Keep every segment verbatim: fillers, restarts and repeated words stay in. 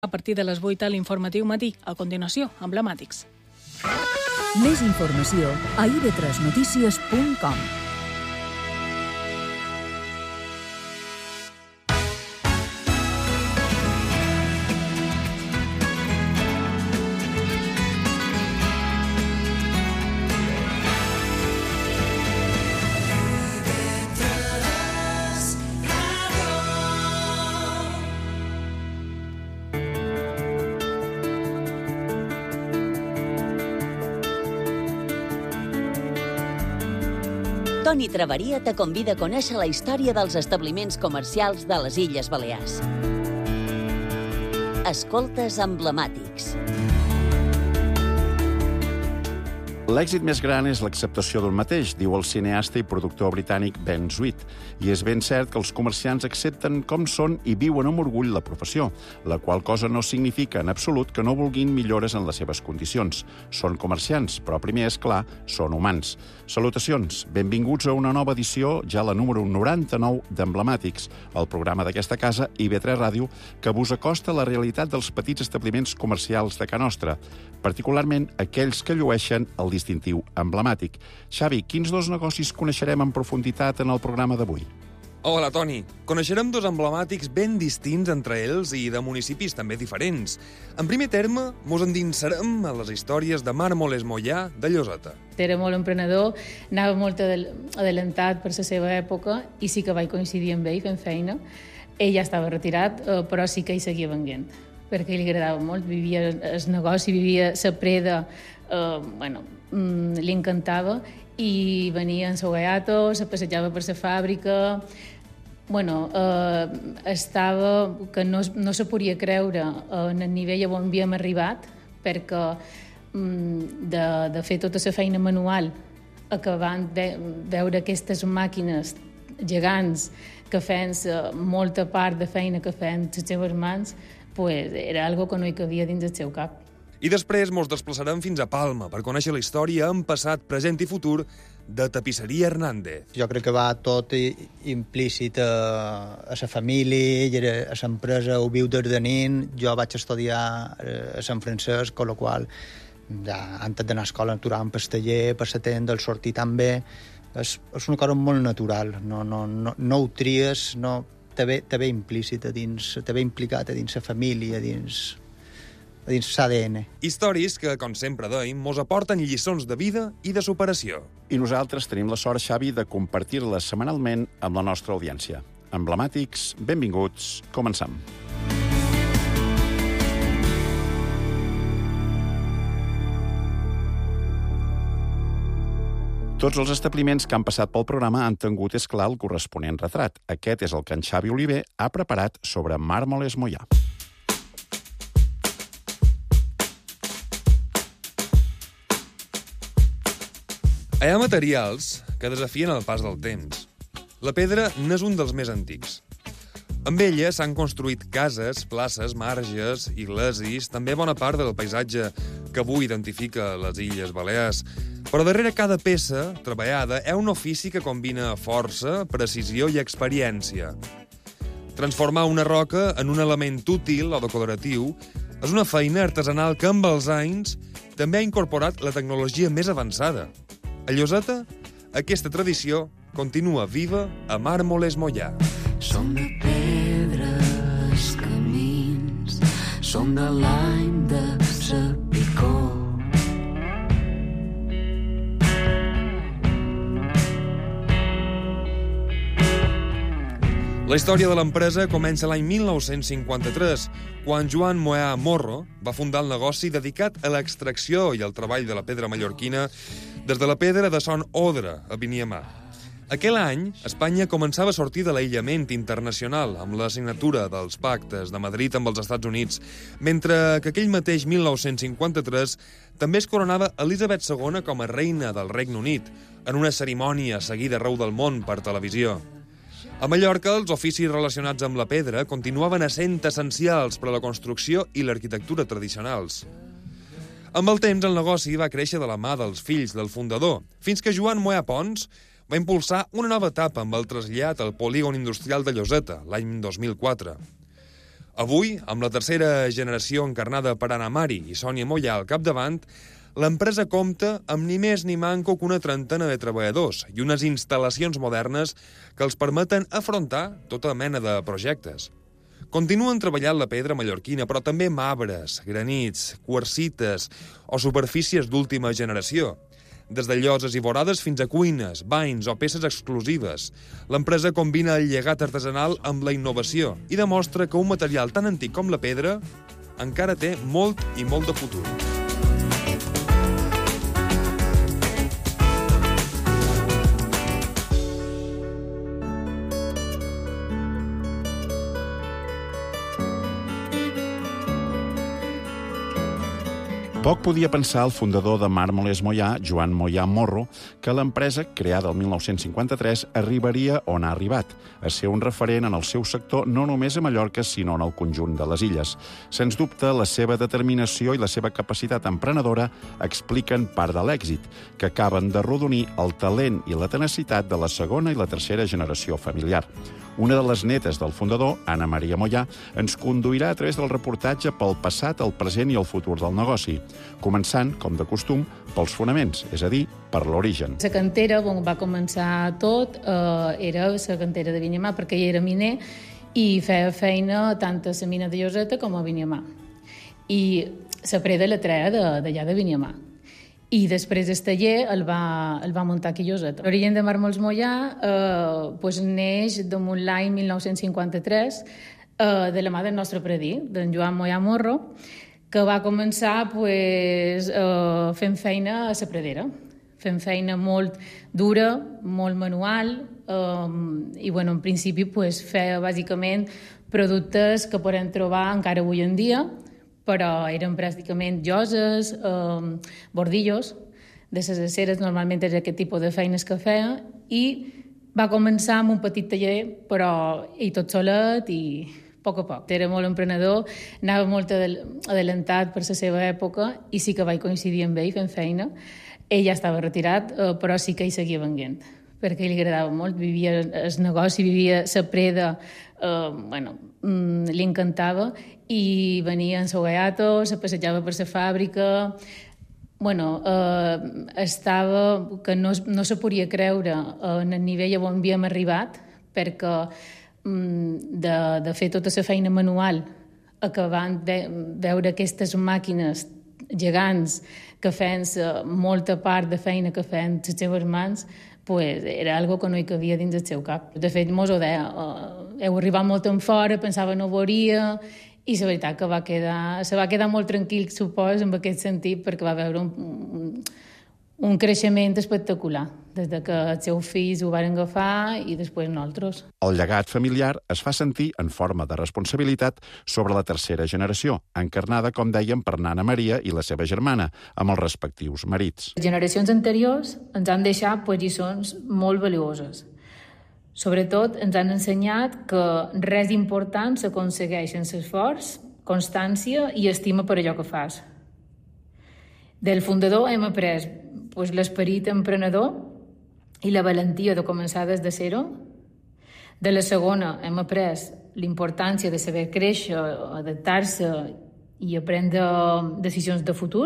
A partir de les vuit a l'informatiu matí. A continuació, emblemàtics. Més informació a i be tres notícies punt com. Toni Traveria te convida a conèixer la història dels establiments comercials de les Illes Balears. Escoltes emblemàtics. L'èxit més gran és l'acceptació d'un mateix, diu el cineasta i productor britànic Ben Sweet. I és ben cert que els comerciants accepten com són i viuen amb orgull la professió, la qual cosa no significa en absolut que no vulguin millores en les seves condicions. Són comerciants, però primer, és clar, són humans. Salutacions, benvinguts a una nova edició, ja la número noranta-nou d'Emblemàtics, el programa d'aquesta casa, i be tres Ràdio, que vos acosta la realitat dels petits establiments comercials de Ca Nostra, particularment aquells que llueixen el distintiu emblemàtic. Xavi, quins dos negocis coneixerem en profunditat en el programa d'avui? Hola, Toni. Coneixerem dos emblemàtics ben distints entre ells i de municipis també diferents. En primer terme, mos endinsarem a les històries de Màrmoles Moià de Lloseta. Era molt emprenedor, anava molt adelantat per la seva època i sí que vaig coincidir amb ell fent feina. Ell ja estava retirat, però sí que hi seguia venguent, perquè li agradava molt, vivia el negoci, vivia la preda, eh, bueno, li encantava, i venia en seu gato, se passejava per la fàbrica. Bueno, eh, estava que no, no se podia creure en el nivell on havíem arribat, perquè de, de fer tota la feina manual, acabant de veure aquestes màquines gegants que feien molta part de feina que feien les seves mans, pues era algo que no hi cabia dins del seu cap. I després mos desplaçarem fins a Palma per conèixer la història en passat, present i futur de Tapisseria Hernández. Jo crec que va tot implícit a, a la família, a l'empresa, ho viu des de nin. Jo vaig estudiar a Sant Francesc, amb la qual ja, antes d'anar a escola naturàvem pel taller, per la tenda, el sortir també. És, és una cosa molt natural, no, no, no, no ho tries, no, te ve, te ve implícit a dins, te ve implicat a dins la família, a dins... dins l'A D N. Històries que, com sempre deim, mos aporten lliçons de vida i de superació. I nosaltres tenim la sort, Xavi, de compartir-les setmanalment amb la nostra audiència. Emblemàtics, benvinguts, començam. Tots els establiments que han passat pel programa han tingut, és clar, el corresponent retrat. Aquest és el que en Xavi Oliver ha preparat sobre Màrmoles Moià. Hi ha materials que desafien el pas del temps. La pedra n'és un dels més antics. Amb ella s'han construït cases, places, marges, iglesis, també bona part del paisatge que avui identifica les Illes Balears. Però darrere cada peça treballada hi ha un ofici que combina força, precisió i experiència. Transformar una roca en un element útil o decoratiu és una feina artesanal que amb els anys també ha incorporat la tecnologia més avançada. A Lloseta, aquesta tradició continua viva a Màrmoles Moià. Som de pedra els camins, som de l'any de sa picor. La història de l'empresa comença l'any mil nou-cents cinquanta-tres, quan Joan Moià Morro va fundar el negoci dedicat a l'extracció i al treball de la pedra mallorquina des de la pedra de Son Odre, a Viniamà. Aquell any, Espanya començava a sortir de l'aïllament internacional amb la signatura dels pactes de Madrid amb els Estats Units, mentre que aquell mateix mil nou-cents cinquanta-tres també es coronava Elisabet segona com a reina del Regne Unit, en una cerimònia seguida arreu del món per televisió. A Mallorca, els oficis relacionats amb la pedra continuaven essent essencials per a la construcció i l'arquitectura tradicionals. Amb el temps, el negoci va créixer de la mà dels fills del fundador, fins que Joan Moià Pons va impulsar una nova etapa amb el trasllat al polígon industrial de Lloseta, l'any dos mil quatre. Avui, amb la tercera generació encarnada per Anna Mari i Sònia Mollà al capdavant, l'empresa compta amb ni més ni manco que una trentena de treballadors i unes instal·lacions modernes que els permeten afrontar tota mena de projectes. Continuen treballant la pedra mallorquina, però també marbres, granits, quarsites o superfícies d'última generació. Des de lloses i vorades fins a cuines, banys o peces exclusives. L'empresa combina el llegat artesanal amb la innovació i demostra que un material tan antic com la pedra encara té molt i molt de futur. Poc podia pensar el fundador de Màrmoles Mollà, Joan Mollà Morro, que l'empresa, creada el mil nou-cents cinquanta-tres, arribaria on ha arribat, a ser un referent en el seu sector no només a Mallorca, sinó en el conjunt de les illes. Sens dubte, la seva determinació i la seva capacitat emprenedora expliquen part de l'èxit, que acaben de rodonir el talent i la tenacitat de la segona i la tercera generació familiar. Una de les netes del fundador, Anna Maria Mollà, ens conduirà a través del reportatge pel passat, el present i el futur del negoci, començant, com de costum, pels fonaments, és a dir, per l'origen. La cantera, on va començar tot, eh, era la cantera de Vinyamà, perquè ell era miner i feia feina tant a la mina de Lloseta com a Vinyamà. I la preda la treia d'allà de Vinyamà. I després el taller el va, el va muntar aquí a Lloseta. L'origen de Màrmoles Mollà eh, pues, neix damunt l'any mil nou-cents cinquanta-tres eh, de la mà del nostre predí, d'en Joan Mollà Morro, que va començar pues, eh, fent feina a la pradera, fent feina molt dura, molt manual, eh, i bueno, en principi pues, feia bàsicament productes que podem trobar encara avui en dia, però eren pràcticament lloses, eh, bordillos, de les aceres, normalment és aquest tipus de feines que feia, i va començar amb un petit taller, però i tot solet i a poc a poc. Era molt emprenedor, anava molt adelantat per la seva època i sí que vaig coincidir amb ell fent feina. Ell ja estava retirat, eh, però sí que hi seguia venguent, perquè li agradava molt, vivia el negoci, vivia la preda, eh, bueno, mm, li encantava, i venia en seu gaiato, se passejava per la fàbrica, bueno, eh, estava, que no, no se podia creure en el nivell on havíem arribat, perquè mm, de, de fer tota la feina manual, acabant de veure aquestes màquines gegants que feien molta part de feina que feien les seves mans, pues era algo que no hi cabia dins el seu cap. De fet, mos ho deia, uh, heu arribat molt en fora, pensava no ho veuria, i la veritat que va quedar, se va quedar molt tranquil, supos, en aquest sentit, perquè va veure un, un, un creixement espectacular, des de que els seus fills ho van agafar i després nosaltres. El llegat familiar es fa sentir en forma de responsabilitat sobre la tercera generació, encarnada, com dèiem, per Anna Maria i la seva germana, amb els respectius marits. Les generacions anteriors ens han deixat pues, lliçons molt valuoses. Sobretot ens han ensenyat que res important s'aconsegueix sense esforç, constància i estima per allò que fas. Del fundador hem après pues, l'esperit emprenedor i la valentia de començar des de zero. De la segona hem après l'importància de saber créixer, adaptar-se i prendre decisions de futur.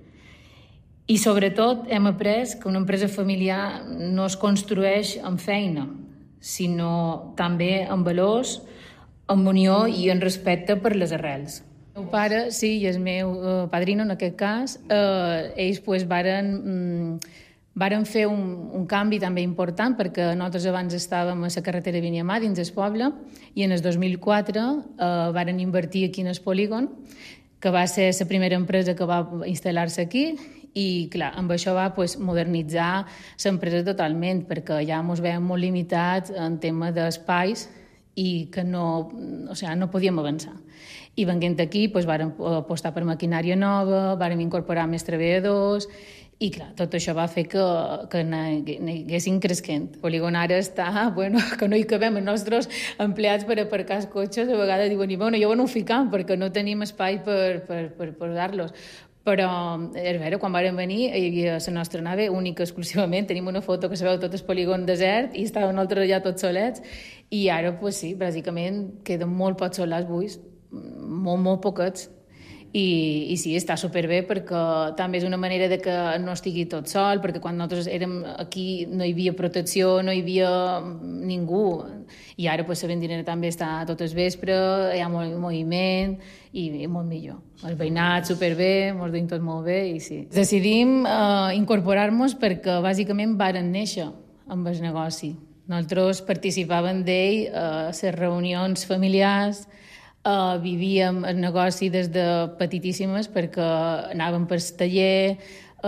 I sobretot hem après que una empresa familiar no es construeix amb feina, sinó també amb valors, amb unió i en respecte per les arrels. El meu pare, sí, i el meu eh, padrino, en aquest cas, eh, ells pues, varen, mm, varen fer un, un canvi també important, perquè nosaltres abans estàvem a la carretera Vinyamà, dins el poble, i en el dos mil quatre eh, varen invertir aquí en el polígon, que va ser la primera empresa que va instal·lar-se aquí, i clar, amb això va pues, modernitzar l'empresa totalment, perquè ja ens veiem molt limitats en tema d'espais i que no, o sigui, no podíem avançar. I venint aquí, pues, vàrem apostar per maquinària nova, vàrem incorporar més treballadors, i clar, tot això va fer que, que anessin cresquent. El polígon ara està, bueno, que no hi cabem, els nostres empleats per aparcar els cotxes a vegades diuen, bueno, jo no ho ficam perquè no tenim espai per, per, per posar-los. Però, és vera, quan vàrem venir, hi havia la nostra nave única exclusivament, tenim una foto que se veu tot el polígon desert i estàvem nosaltres allà tots solets, i ara, pues sí, bàsicament queden molt pocs solars buits molt, molt poquets. I, i sí, està superbé perquè també és una manera de que no estigui tot sol, perquè quan nosaltres érem aquí no hi havia protecció, no hi havia ningú. I ara pues, la vendinera també està tot el vespre, hi ha molt moviment i, i molt millor. El veïnat superbé, ens duim tot molt bé i sí. Decidim eh, incorporar-nos perquè bàsicament varen néixer amb el negoci. Nosaltres participàvem d'ell a les reunions familiars, Uh, vivíem el negoci des de petitíssimes perquè anàvem per taller,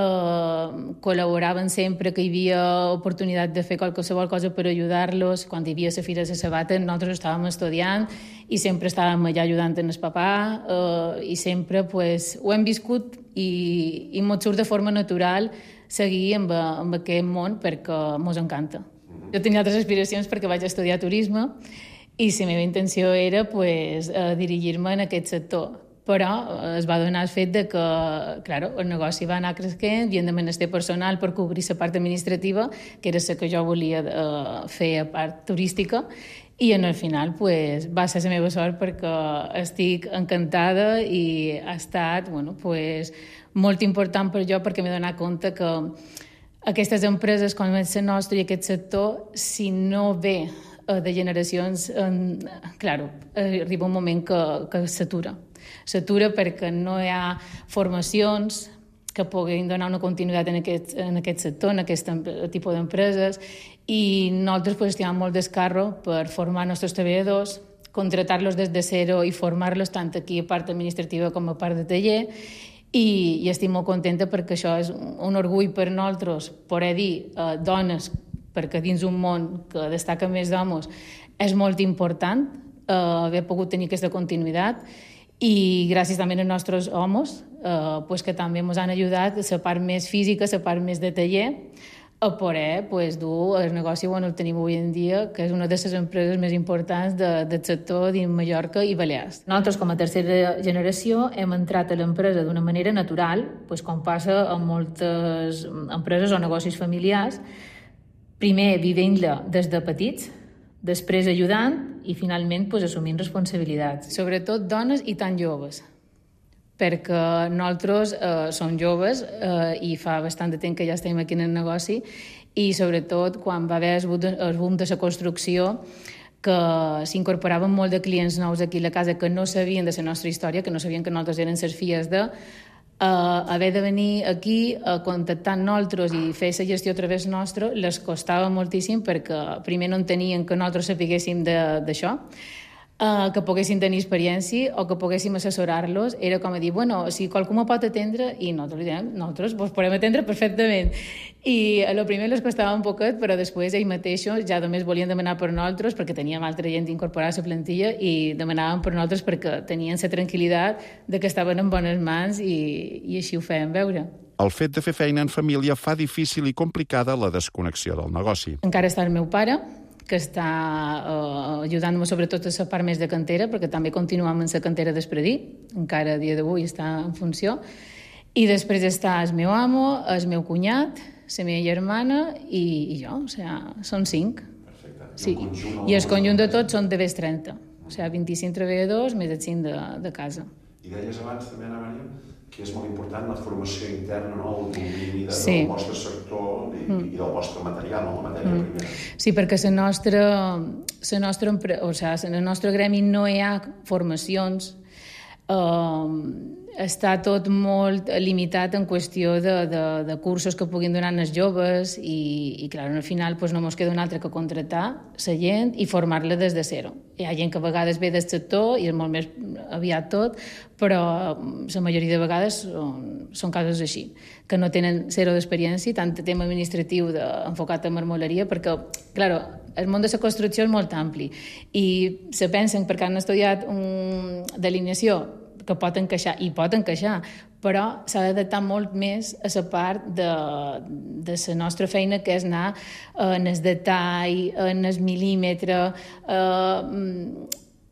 uh, col·laboraven sempre que hi havia oportunitat de fer qualsevol cosa per ajudar-los. Quan hi havia la Fira de la Sabata nosaltres estàvem estudiant i sempre estàvem allà ajudant en el papà uh, i sempre pues, ho hem viscut i, i ens surt de forma natural seguir amb, amb aquest món perquè ens encanta. Jo tenia altres aspiracions perquè vaig estudiar turisme i la meva intenció era pues, eh, dirigir-me en aquest sector. Però eh, es va donar el fet de que claro, el negoci va anar creixent, havien de menester personal per cobrir la part administrativa, que era la que jo volia eh, fer a part turística, i en el final pues, va ser la meva sort perquè estic encantada i ha estat bueno, pues, molt important per jo perquè m'he donat compte que aquestes empreses com és la nostra i aquest sector, si no ve de generacions, eh, claro, arriba un moment que, que s'atura. S'atura perquè no hi ha formacions que puguin donar una continuïtat en aquest, en aquest sector, en aquest tipus d'empreses, i nosaltres pues, estem molt d'escarro per formar els nostres treballadors, contratar-los des de zero i formar-los tant aquí a part administrativa com a part de taller, i, i estic molt contenta perquè això és un orgull per nosaltres poder dir eh, dones, perquè dins un món que destaca més d'homes és molt important eh, haver pogut tenir aquesta continuïtat i gràcies també als nostres homes eh, pues que també ens han ajudat a la part més física, a la part més de taller a poder pues, dur el negoci on el tenim avui en dia, que és una de les empreses més importants de, del sector dins Mallorca i Balears. Nosaltres, com a tercera generació, hem entrat a l'empresa d'una manera natural, pues, com passa en moltes empreses o negocis familiars, primer vivint-la des de petits, després ajudant i finalment pues, assumint responsabilitats. Sobretot dones i tan joves, perquè nosaltres eh, som joves eh, i fa bastant de temps que ja estem aquí en el negoci i sobretot quan va haver el boom de la construcció que s'incorporaven molt de clients nous aquí a la casa que no sabien de la nostra història, que no sabien que nosaltres eren les filles de Uh, haver de venir aquí a uh, contactar amb nosaltres i fer la gestió a través nostre les costava moltíssim perquè primer no entenien que nosaltres sapiguéssim d'això, uh, que poguessin tenir experiència o que poguéssim assessorar-los. Era com a dir, bueno, si qualcú me pot atendre, i nosaltres li diem, nosaltres vos podem atendre perfectament. I a lo primer les costava un poquet, però després ells mateixos ja només volien demanar per nosaltres perquè teníem altra gent incorporada a la plantilla i demanaven per nosaltres perquè tenien la tranquil·litat de que estaven en bones mans i, i així ho feien veure. El fet de fer feina en família fa difícil i complicada la desconnexió del negoci. Encara està el meu pare, que està uh, ajudant-me sobretot a la part més de cantera, perquè també continuem en la cantera d'Espredí, encara a dia d'avui està en funció, i després està el meu amo, el meu cunyat, la meva germana i, i jo, o sigui, són cinc. Perfecte. Sí. I el conjunt de tots són de més trenta, o sigui, vint-i-cinc treballadors més els cinc de, de casa. I deies abans també, Ana Maria, que és molt important la formació interna, no? El domini de, sí. del vostre sector i, mm. i del vostre material, no? La matèria mm. primera. Sí, perquè la nostra, la nostra, o sigui, en el nostre gremi no hi ha formacions, uh, està tot molt limitat en qüestió de, de, de cursos que puguin donar els joves i, i clar, al final doncs, no ens queda un altre que contractar la gent i formar-la des de zero. Hi ha gent que a vegades ve del sector i és molt més aviat tot, però la majoria de vegades són, són casos així, que no tenen zero d'experiència, tant de tema administratiu de, enfocat a marmoleria, perquè, clar, el món de la construcció és molt ampli i se pensen, perquè han estudiat un, delineació, que pot encaixar, i pot encaixar, però s'ha d'adaptar molt més a la part de, de la nostra feina, que és anar en el detall, en el mil·límetre, eh,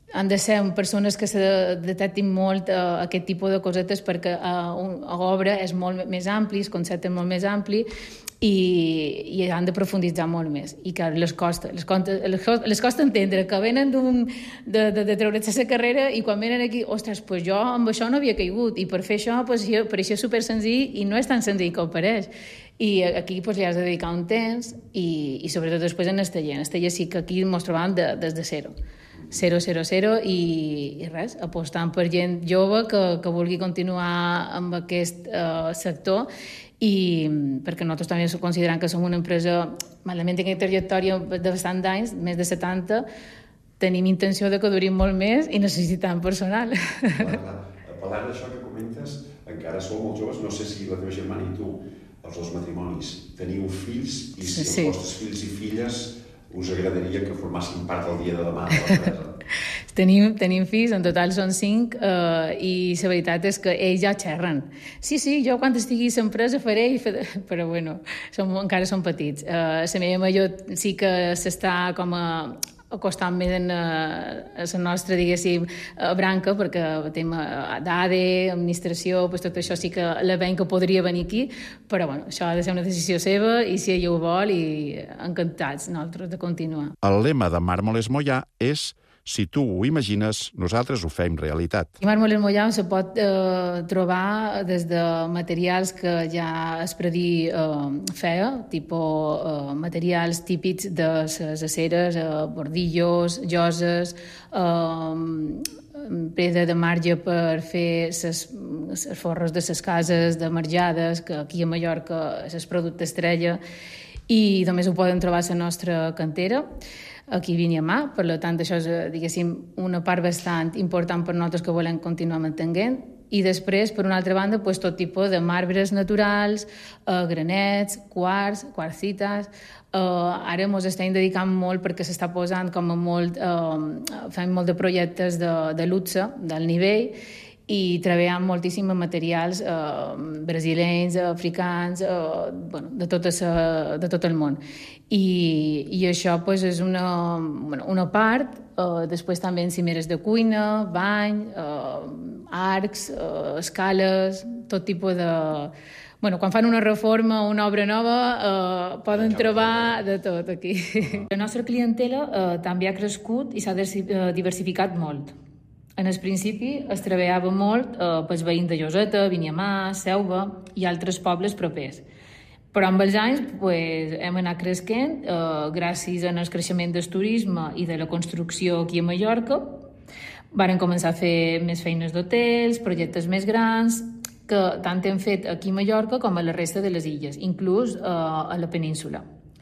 han de ser persones que se detectin molt uh, aquest tipus de cosetes perquè uh, l'obra és molt més ampli, el concepte és molt més ampli i, i han de profunditzar molt més. I que les costa, les, costa, les costa entendre que venen d'un, de, de, de treure's la carrera i quan venen aquí, ostres, pues jo amb això no havia caigut i per fer això pues, pareixia super senzill i no és tan senzill com pareix. I aquí pues, li has de dedicar un temps i, i sobretot després en el taller. En el taller sí que aquí ens trobàvem de, des de zero. Zero, zero, zero i, i res, apostant per gent jove que, que vulgui continuar amb aquest uh, sector i perquè nosaltres també considerem que som una empresa malament en aquesta trajectòria de bastant d'anys, més de setanta, tenim intenció de que durim molt més i necessitem personal. Clar, clar. Parlant d'això que comentes, encara sou molt joves, no sé si la teva germana i tu, els dos matrimonis, teniu fills i si els sí. vostres fills i filles us agradaria que formassin part del dia de demà de l'empresa? Tenim, tenim fills, en total són cinc, eh, i la veritat és que ells ja xerren. Sí, sí, jo quan estigui a l'empresa faré, però bueno, som, encara són petits. Eh, la meva major sí que s'està com a acostant més en a la nostra, diguéssim, branca, perquè tema d'A D E, administració, pues tot això sí que la veiem que podria venir aquí, però bueno, això ha de ser una decisió seva i si ella ho vol, i encantats nosaltres de continuar. El lema de Màrmoles Moià és si tu ho imagines, nosaltres ho fem realitat. I Màrmoles Moià se pot eh, trobar des de materials que ja es predí eh, feia, tipus eh, materials típics de les aceres, eh, bordillos, lloses, eh, pedra de marge per fer les forres de les cases, de marjades, que aquí a Mallorca és el producte estrella, i només ho poden trobar a la nostra cantera. Aquí vini a mà, per tant, això és, diguéssim, una part bastant important per nosaltres que volem continuar mantenint. I després, per una altra banda, doncs, tot tipus de marbres naturals, eh, granets, quarts, quartzites. Eh, ara ens estem dedicant molt perquè s'està posant com a molt... Eh, fem molt de projectes de, de luxe, del nivell, i treballem moltíssim amb materials eh, brasilenys, africans, eh, bueno, de, tot a, de tot el món. I, i això pues, és una, bueno, una part. Eh, després també en cimeres de cuina, bany, eh, arcs, eh, escales, tot tipus de... Bueno, quan fan una reforma o una obra nova, eh, poden trobar de tot aquí. La nostra clientela eh, també ha crescut i s'ha diversificat molt. En el principi es treballava molt eh, pels veïns de Lloseta, Viniamà, Selva i altres pobles propers. Però amb els anys pues, hem anat creixent eh, gràcies al creixement del turisme i de la construcció aquí a Mallorca. Varen començar a fer més feines d'hotels, projectes més grans, que tant hem fet aquí a Mallorca com a la resta de les illes, inclús eh, a la península.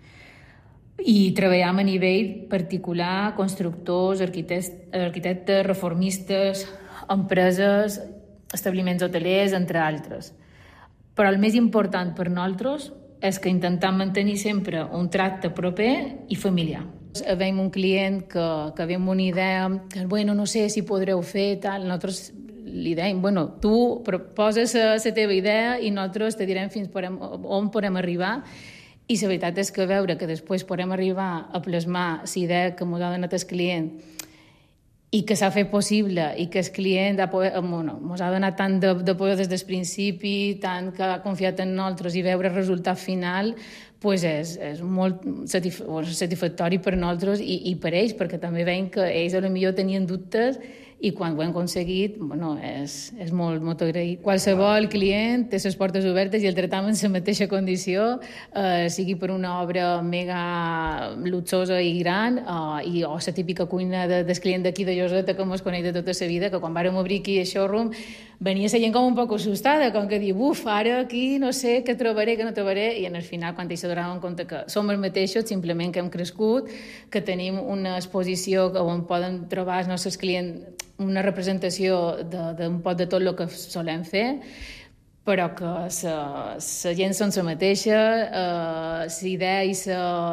I treballem a nivell particular, constructors, arquitectes, arquitectes, reformistes, empreses, establiments hotelers, entre altres. Però el més important per nosaltres és que intentem mantenir sempre un tracte proper i familiar. Veiem un client que, que ve amb una idea, que bueno, no sé si podreu fer, tal, nosaltres li dèiem, bueno, tu proposes la teva idea i nosaltres te direm fins on podem arribar. I la veritat és que veure que després podem arribar a plasmar la idea que ens ha donat el client i que s'ha fet possible i que el client ha, bueno, ens ha donat tant de, de poder des del principi, tant que ha confiat en nosaltres i veure el resultat final, pues és, és molt satisf satisfactori per nosaltres i, i per ells, perquè també veiem que ells potser tenien dubtes i quan ho hem aconseguit, bueno, és, és molt, molt agraït. Qualsevol client té les portes obertes i el tractam en la mateixa condició, eh, sigui per una obra mega luxosa i gran, eh, i, o la típica cuina de, del client d'aquí de Lloseta que ens coneix de tota la vida, que quan vàrem obrir aquí el showroom venia la gent com un poc assustada, com que diu, uf, ara aquí no sé què trobaré, què no trobaré, i en el final, quan ells s'adonaven en compte que som els mateixos, simplement que hem crescut, que tenim una exposició on poden trobar els nostres clients una representació d'un poc de tot el que solem fer, però que la gent són la mateixa, la idea i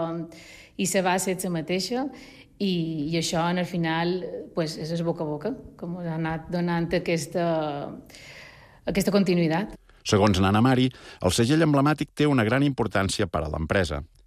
la base és la mateixa, i, i això, en el final, pues, és el boca a boca, que ens ha anat donant aquesta, aquesta continuïtat. Segons Nana Mari, el segell emblemàtic té una gran importància per a l'empresa.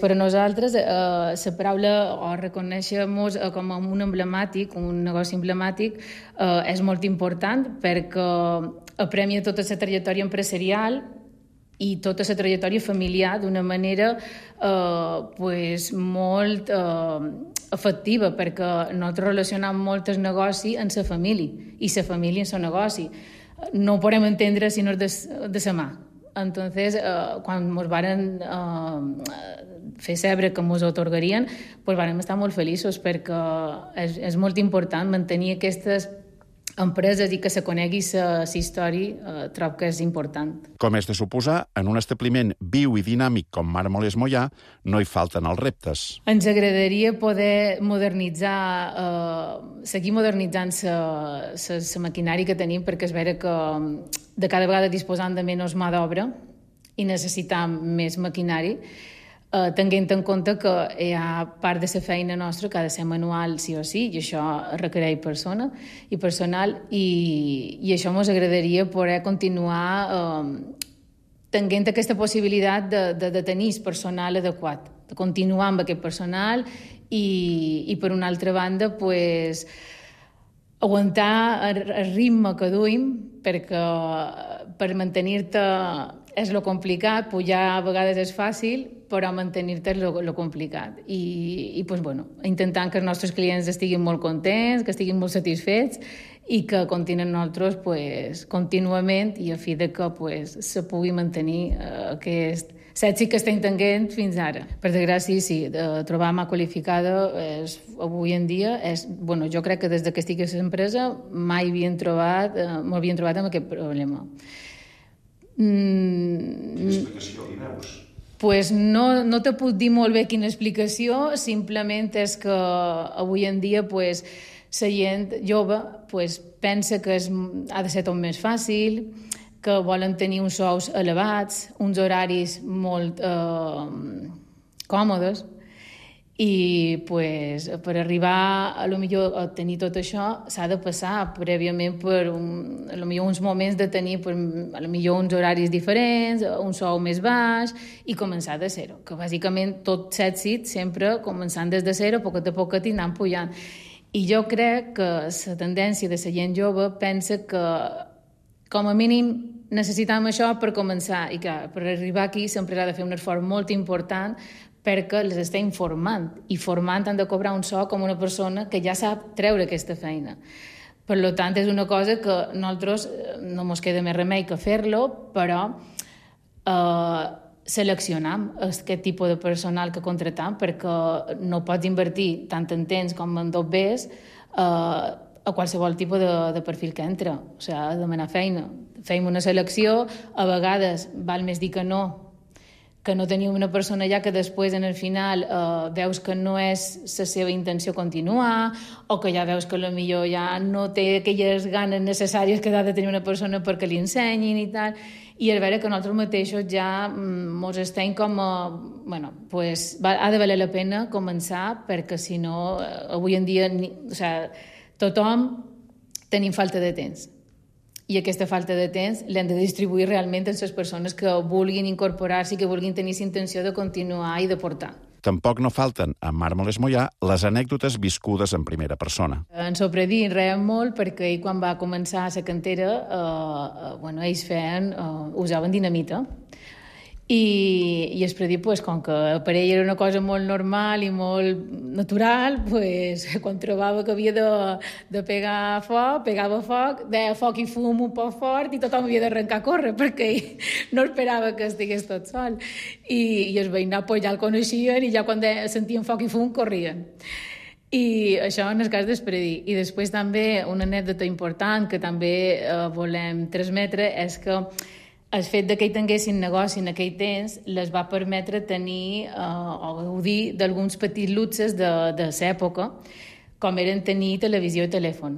Per a nosaltres, eh, la paraula o reconèixer-nos eh, com un emblemàtic, un negoci emblemàtic, eh, és molt important perquè apremia tota la trajectòria empresarial i tota la trajectòria familiar d'una manera eh, pues, molt eh, efectiva, perquè nosaltres relacionam molt el negoci amb la família i la família amb el negoci. No ho podem entendre si no és de, de la mà. Entonces, eh, quan ens varen eh, fer saber que ens atorgarien, pues vàrem estar molt feliços perquè és, és molt important mantenir aquestes empreses i que se conegui la història, eh, trobo que és important. Com és de suposar, en un establiment viu i dinàmic com Màrmoles Moià no hi falten els reptes. Ens agradaria poder modernitzar, eh, seguir modernitzant la maquinària que tenim, perquè és vera que de cada vegada disposant de menys mà d'obra i necessitam més maquinari, Uh, tenint en compte que hi ha part de la feina nostra que ha de ser manual sí o sí, i això requereix persona i personal, i, i això ens agradaria poder continuar uh, tenint aquesta possibilitat de, de, de tenir personal adequat, de continuar amb aquest personal i, i per una altra banda, pues, aguantar el, el ritme que duim, perquè per mantenir-te és lo complicat, pujar a vegades és fàcil, però mantenir-te és lo, lo complicat. I, i pues, bueno, intentant que els nostres clients estiguin molt contents, que estiguin molt satisfets i que continuen nosaltres pues, contínuament i a fi de que pues, se pugui mantenir uh, aquest èxit que estem tenint fins ara. Per desgràcia, sí, de trobar mà qualificada és, avui en dia, és, bueno, jo crec que des que estic a l'empresa mai havien trobat, uh, m'havien trobat amb aquest problema. Mm, Quina explicació li veus? Pues no, no te puc dir molt bé quina explicació, simplement és que avui en dia pues, la gent jove pues, pensa que és, ha de ser tot més fàcil, que volen tenir uns sous elevats, uns horaris molt eh, còmodes, i pues, per arribar a, lo millor, a tenir tot això s'ha de passar prèviament per un, a lo millor uns moments de tenir per, a lo millor uns horaris diferents, un sou més baix i començar de zero, que bàsicament tot l'èxit sempre començant des de zero, poquet a poquet i anant pujant. I jo crec que la tendència de la gent jove pensa que com a mínim necessitam això per començar i que per arribar aquí s'ha de fer un esforç molt important perquè les està informant, i formant han de cobrar un sou com una persona que ja sap treure aquesta feina. Per tant, és una cosa que nosaltres no ens queda més remei que fer-lo, però eh, seleccionam aquest tipus de personal que contratam, perquè no pots invertir tant en temps com en dos bés eh, a qualsevol tipus de, de perfil que entra. O sigui, ha de demanar feina. Fem una selecció, a vegades val més dir que no, que no teniu una persona ja que després, en el final, eh, veus que no és la seva intenció continuar, o que ja veus que potser ja no té aquelles ganes necessàries que ha de tenir una persona perquè li ensenyin i tal, i és vera que nosaltres mateixos ja mos estem com a... Bueno, pues, va, ha de valer la pena començar, perquè si no, avui en dia, ni, o sea, tothom tenim falta de temps. I aquesta falta de temps l'hem de distribuir realment en les persones que vulguin incorporar-s'hi, que vulguin tenir la intenció de continuar i de portar. Tampoc no falten, a Màrmoles Moià, les anècdotes viscudes en primera persona. En Sopredí reiem molt perquè ell, quan va començar a la cantera, eh, eh, bueno, ells feien, eh, usaven dinamita. I, i el Predí, pues, com que per ell era una cosa molt normal i molt natural, pues, quan trobava que havia de, de pegar foc, pegava foc, deia foc i fum un poc fort i tothom havia d'arrencar a córrer perquè ell no esperava que estigués tot sol. I, i els veïnats pues, ja el coneixien i ja quan de, sentien foc i fum corrien. I això en el cas del Predí. I després també una anècdota important que també eh, volem transmetre és que el fet que hi tinguessin negoci en aquell temps les va permetre tenir eh, o gaudir d'alguns petits luxes de, de l'època, com eren tenir televisió i telèfon.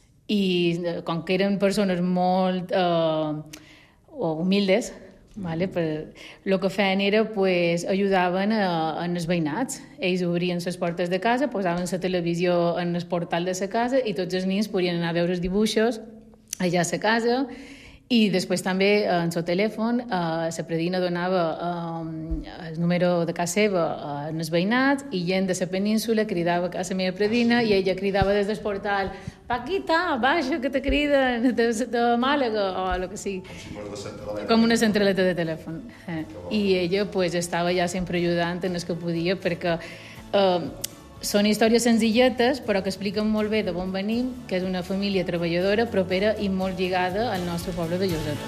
I com que eren persones molt eh, humildes, vale, per, el que feien era pues, ajudaven a, a els veïnats. Ells obrien les portes de casa, posaven la televisió en el portal de la casa i tots els nens podien anar a veure els dibuixos allà a la casa. I després també en el telèfon eh, la predina donava eh, el número de casa seva en els veïnats i gent de la península cridava a casa meva predina i ella cridava des del portal Paquita, baixa, que te criden de, de Màlaga o el que sigui. Com una centraleta de telèfon. Eh. I ella pues, estava ja sempre ajudant en el que podia perquè eh, són històries senzilletes, però que expliquen molt bé de on venim, que és una família treballadora, propera i molt lligada al nostre poble de Lloseta.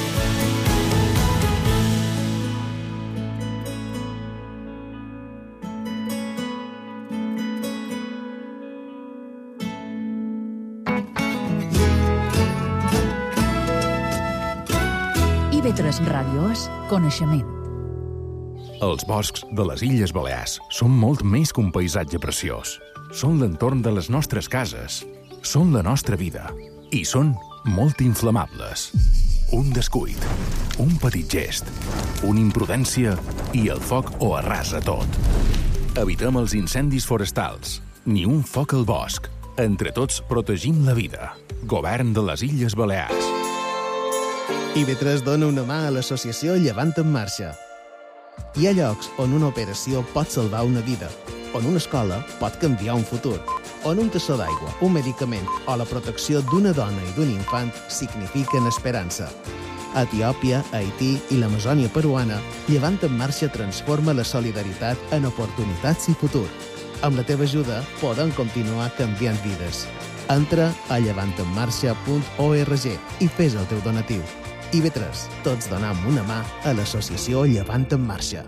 I V tres Ràdio és coneixement. Els boscs de les Illes Balears són molt més que un paisatge preciós. Són l'entorn de les nostres cases. Són la nostra vida. I són molt inflamables. Un descuit, un petit gest, una imprudència i el foc ho arrasa tot. Evitem els incendis forestals. Ni un foc al bosc. Entre tots protegim la vida. Govern de les Illes Balears. I V tres dona una mà a l'associació Llevant en Marxa. Hi ha llocs on una operació pot salvar una vida, on una escola pot canviar un futur, on un tassó d'aigua, un medicament o la protecció d'una dona i d'un infant signifiquen esperança. A Etiòpia, Haití i l'Amazònia peruana, Llevant en Marxa transforma la solidaritat en oportunitats i futur. Amb la teva ajuda podem continuar canviant vides. Entra a llevant en marxa punt org i fes el teu donatiu. I V tres, tots donam una mà a l'associació Llevant en Marxa.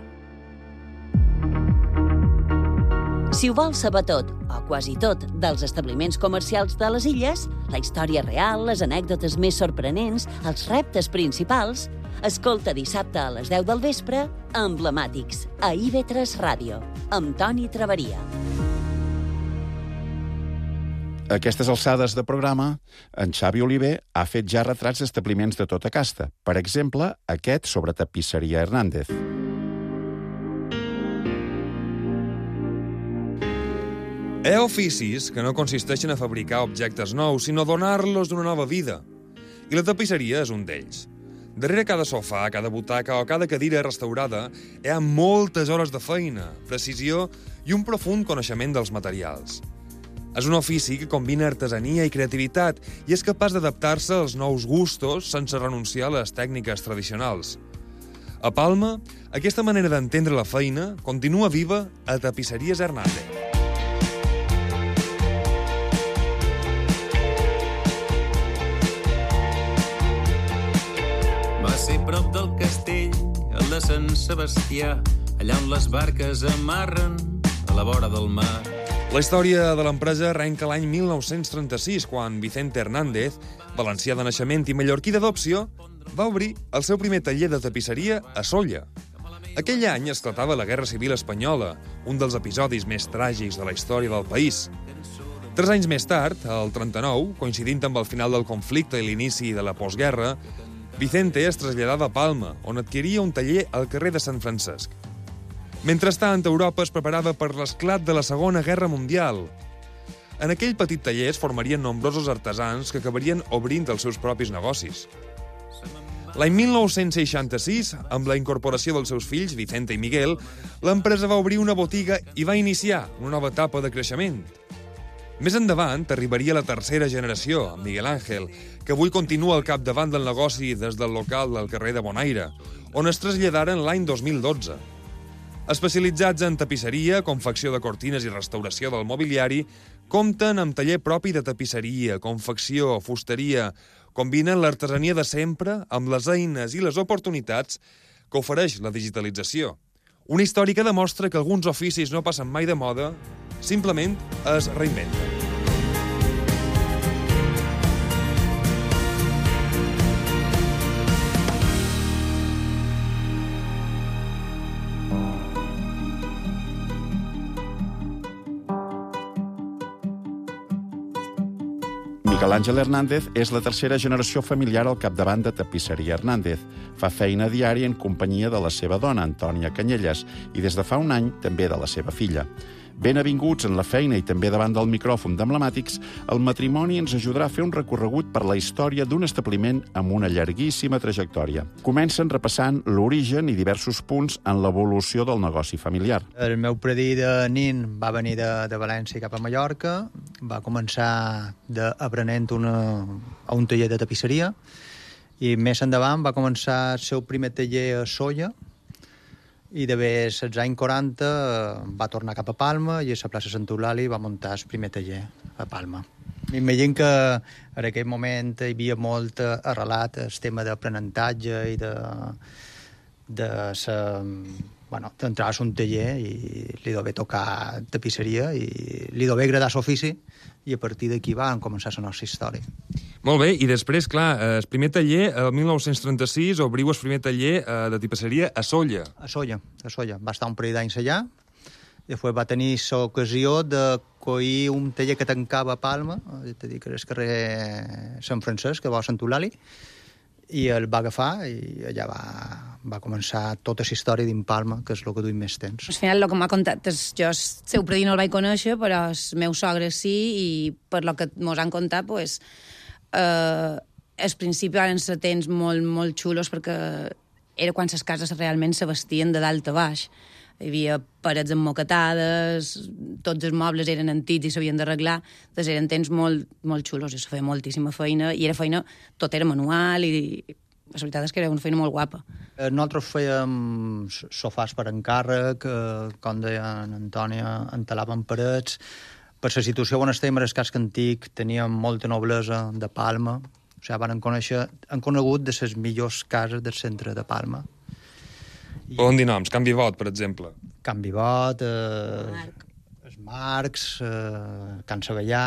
Si ho vols saber tot, o quasi tot, dels establiments comercials de les illes, la història real, les anècdotes més sorprenents, els reptes principals, escolta dissabte a les deu del vespre, Emblemàtics, a I V tres Ràdio, amb Toni Traveria. A aquestes alçades de programa, en Xavi Oliver ha fet ja retrats d'establiments de tota casta. Per exemple, aquest sobre tapisseria Hernández. Hi ha oficis que no consisteixen a fabricar objectes nous, sinó a donar-los d'una nova vida. I la tapisseria és un d'ells. Darrere cada sofà, cada butaca o cada cadira restaurada hi ha moltes hores de feina, precisió i un profund coneixement dels materials. És un ofici que combina artesania i creativitat i és capaç d'adaptar-se als nous gustos sense renunciar a les tècniques tradicionals. A Palma, aquesta manera d'entendre la feina continua viva a Tapisseries Hernández. Va ser prop del castell, el de Sant Sebastià, allà on les barques amarren a la vora del mar. La història de l'empresa arrenca l'any mil nou-cents trenta-sis, quan Vicente Hernández, valencià de naixement i mallorquí d'adopció, va obrir el seu primer taller de tapisseria a Sóller. Aquell any esclatava la Guerra Civil Espanyola, un dels episodis més tràgics de la història del país. Tres anys més tard, el trenta-nou, coincidint amb el final del conflicte i l'inici de la postguerra, Vicente es traslladava a Palma, on adquiria un taller al carrer de Sant Francesc. Mentrestant, Europa es preparava per l'esclat de la Segona Guerra Mundial. En aquell petit taller es formarien nombrosos artesans que acabarien obrint els seus propis negocis. L'any mil nou-cents seixanta-sis, amb la incorporació dels seus fills, Vicente i Miguel, l'empresa va obrir una botiga i va iniciar una nova etapa de creixement. Més endavant arribaria la tercera generació, amb Miguel Ángel, que avui continua al capdavant del negoci des del local del carrer de Bonaire, on es traslladaren l'any dos mil dotze. Especialitzats en tapisseria, confecció de cortines i restauració del mobiliari, compten amb taller propi de tapisseria, confecció, fusteria. Combinen l'artesania de sempre amb les eines i les oportunitats que ofereix la digitalització. Una història que demostra que alguns oficis no passen mai de moda, simplement es reinventen. Miguel Ángel Hernández és la tercera generació familiar al capdavant de Tapisseria Hernández. Fa feina diària en companyia de la seva dona, Antònia Canyelles, i des de fa un any també de la seva filla. Ben avinguts en la feina i també davant del micròfon d'Emblemàtics, el matrimoni ens ajudarà a fer un recorregut per la història d'un establiment amb una llarguíssima trajectòria. Comencen repassant l'origen i diversos punts en l'evolució del negoci familiar. El meu predí de nin va venir de, de València cap a Mallorca, va començar d'aprenent una, a un taller de tapisseria i més endavant va començar el seu primer taller a Sóller, i d'haver els anys quaranta va tornar cap a Palma i a la plaça Sant Eulàlia va muntar el primer taller a Palma. M'imagino que en aquell moment hi havia molt arrelat el tema d'aprenentatge i de, de sa, bueno, d'entrar a un taller i li dové tocar tapisseria i li dové agradar l'ofici i a partir d'aquí va començar la nostra història. Molt bé, i després, clar, el primer taller, el mil nou-cents trenta-sis, obriu el primer taller de tapisseria a Sóller. A Sóller, a Sóller. Va estar un parell d'anys allà, després va tenir l'ocasió de coir un taller que tancava a Palma, és a dir, que és el carrer Sant Francesc, que va a Sant Eulàlia, i el va agafar i allà va, va començar tota la història d'Impalma, que és el que duim més temps. Al final, el que m'ha contat, és, jo el seu predí no el vaig conèixer, però els meus sogres sí, i per lo que mos han contat, pues, eh, al principi van ser temps molt, molt xulos, perquè era quan les cases realment se vestien de dalt a baix. Hi havia parets emmoquetades, tots els mobles eren antics i s'havien d'arreglar, doncs eren temps molt, molt xulos, i se feia moltíssima feina, i era feina, tot era manual, i la veritat és que era una feina molt guapa. Nosaltres fèiem sofàs per encàrrec, com deia Antònia, entelàvem parets. Per la situació on estem, en el casc antic, teníem molta noblesa de Palma, o sigui, van conèixer, han conegut de les millors cases del centre de Palma. Poden dir noms, Can Vivot, per exemple. Can Vivot, eh, Marc. els Marcs, eh, Can Savellà,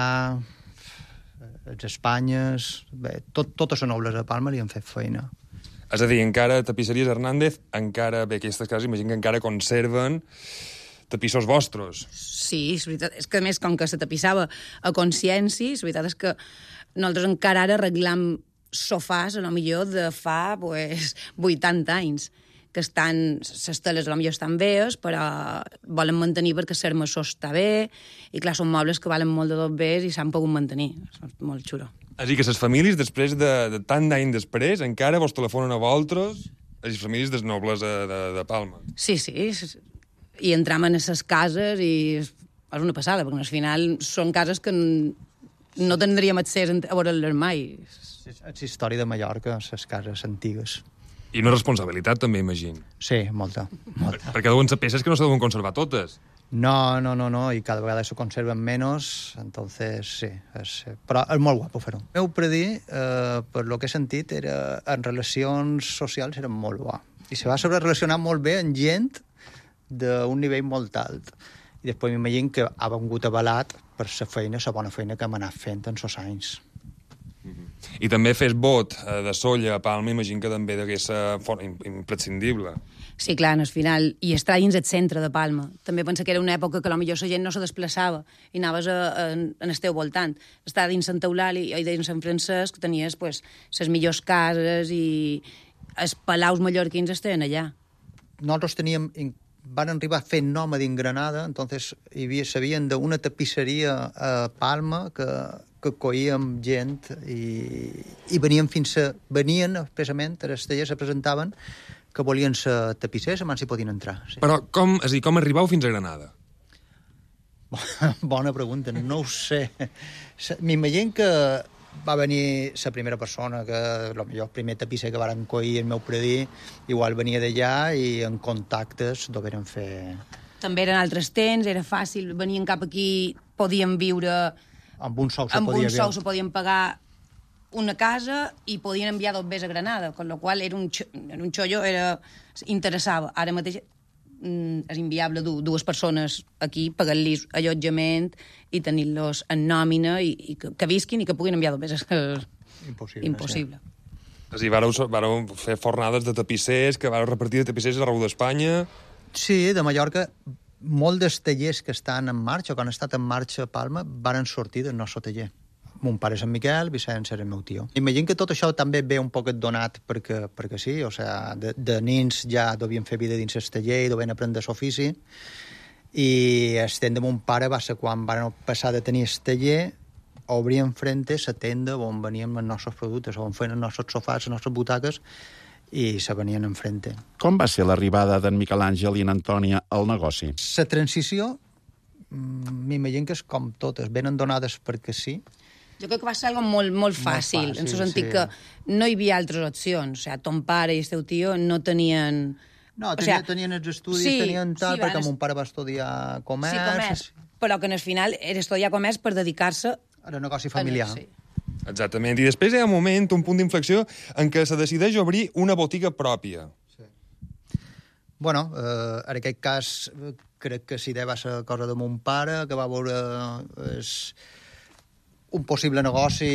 els Espanyes... Bé, tot, totes les nobles de Palma li han fet feina. És a dir, encara Tapisseries Hernández, encara, bé, aquestes cases, imagino que encara conserven tapissos vostres. Sí, és veritat. És que, a més, com que se tapissava a consciència, la veritat és que nosaltres encara ara arreglam sofàs, a lo millor, de fa pues, vuitanta anys, que estan, les teles a lo millor estan bees, però volen mantenir perquè l'hermessó està bé, i clar, són mobles que valen molt de tot bé i s'han pogut mantenir. És molt xulo. És a dir, que les famílies, després de, de tant d'any després, encara vos telefonen a vosaltres, les famílies dels nobles de, de, de Palma. Sí, sí, i entram en les cases i és una passada, perquè al final són cases que no tindríem accés a veure-les mai. És la història de Mallorca, les cases antigues. I una responsabilitat, també, imagino. Sí, molta. molta. Perquè deuen ser peces que no se deuen conservar totes. No, no, no, no, i cada vegada se conserven menos, entonces sí, és, però és molt guapo fer-ho. El meu predí, eh, per lo que he sentit, era, en relacions socials era molt bo. I se va saber relacionar molt bé amb gent d'un nivell molt alt. I després m'imagino que ha vengut avalat per la feina, la bona feina que hem anat fent en els anys. I també fes bot de Sóller a Palma, imagino que també degué ser imprescindible. Sí, clar, al final, i estar dins el centre de Palma. També pensa que era una època que potser la gent no se desplaçava i anaves a, a, en el teu voltant. Estar dins Sant Eulàlia i dins Sant Francesc tenies pues, les millors cases i els palaus mallorquins estaven allà. Nosaltres teníem... van arribar a fer nòmada en Granada, entonces hi havia, sabien d'una tapisseria a Palma que, que coïem gent i, i venien fins a... venien, especialment, a les tallers se presentaven que volien ser tapissers, abans s'hi podien entrar. Sí. Però com, és a dir, com arribau fins a Granada? Bona pregunta, no ho sé. M'imagino que va venir la primera persona, que potser el primer tapisser que varen coir el meu predí, igual venia d'allà i en contactes doveren fer... També eren altres temps, era fàcil, venien cap aquí, podien viure... Amb un sou se amb podia un sou se podien pagar una casa i podien enviar dos bés a Granada, amb la qual era un, era un xollo, era, interessava. Ara mateix és inviable dur dues persones aquí, pagar-los allotjament i tenir-los en nòmina i, i que, que visquin i que puguin enviar dos bés. Impossible. Impossible. Sí. És a dir, vareu, vareu fer fornades de tapissers, que vareu repartir de tapissers arreu d'Espanya... Sí, de Mallorca, molts dels tallers que estan en marxa, o que han estat en marxa a Palma, varen sortir del nostre taller. Mon pare és en Miquel, Vicenç era el meu tio. Imagino que tot això també ve un poc donat perquè, perquè sí, o sigui, de, de nins ja devien fer vida dins el taller i devien aprendre l'ofici, I el tenda de mon pare va ser quan van passar de tenir el taller, obrir enfrente la tenda on veníem els nostres productes, on feien els nostres sofàs, les nostres butaques, i se venien enfrente. Com va ser l'arribada d'en Miquel Àngel i en Antònia al negoci? La transició, m'imagino que és com totes, venen donades perquè sí. Jo crec que va ser algo molt, molt fàcil, molt fàcil en el sentit sí. que no hi havia altres opcions. O sigui, ton pare i el teu tio no tenien... No, tenia, o sigui, tenien els estudis, sí, tenien tal, sí, perquè van... mon pare va estudiar comerç... Sí, comerç, però que al final era estudiar comerç per dedicar-se... Al negoci familiar. Sí. Exactament, i després hi ha un moment, un punt d'inflexió, en què se decideix obrir una botiga pròpia. Sí. Bueno, eh, en aquest cas, crec que si de va ser cosa de mon pare, que va veure es, un possible negoci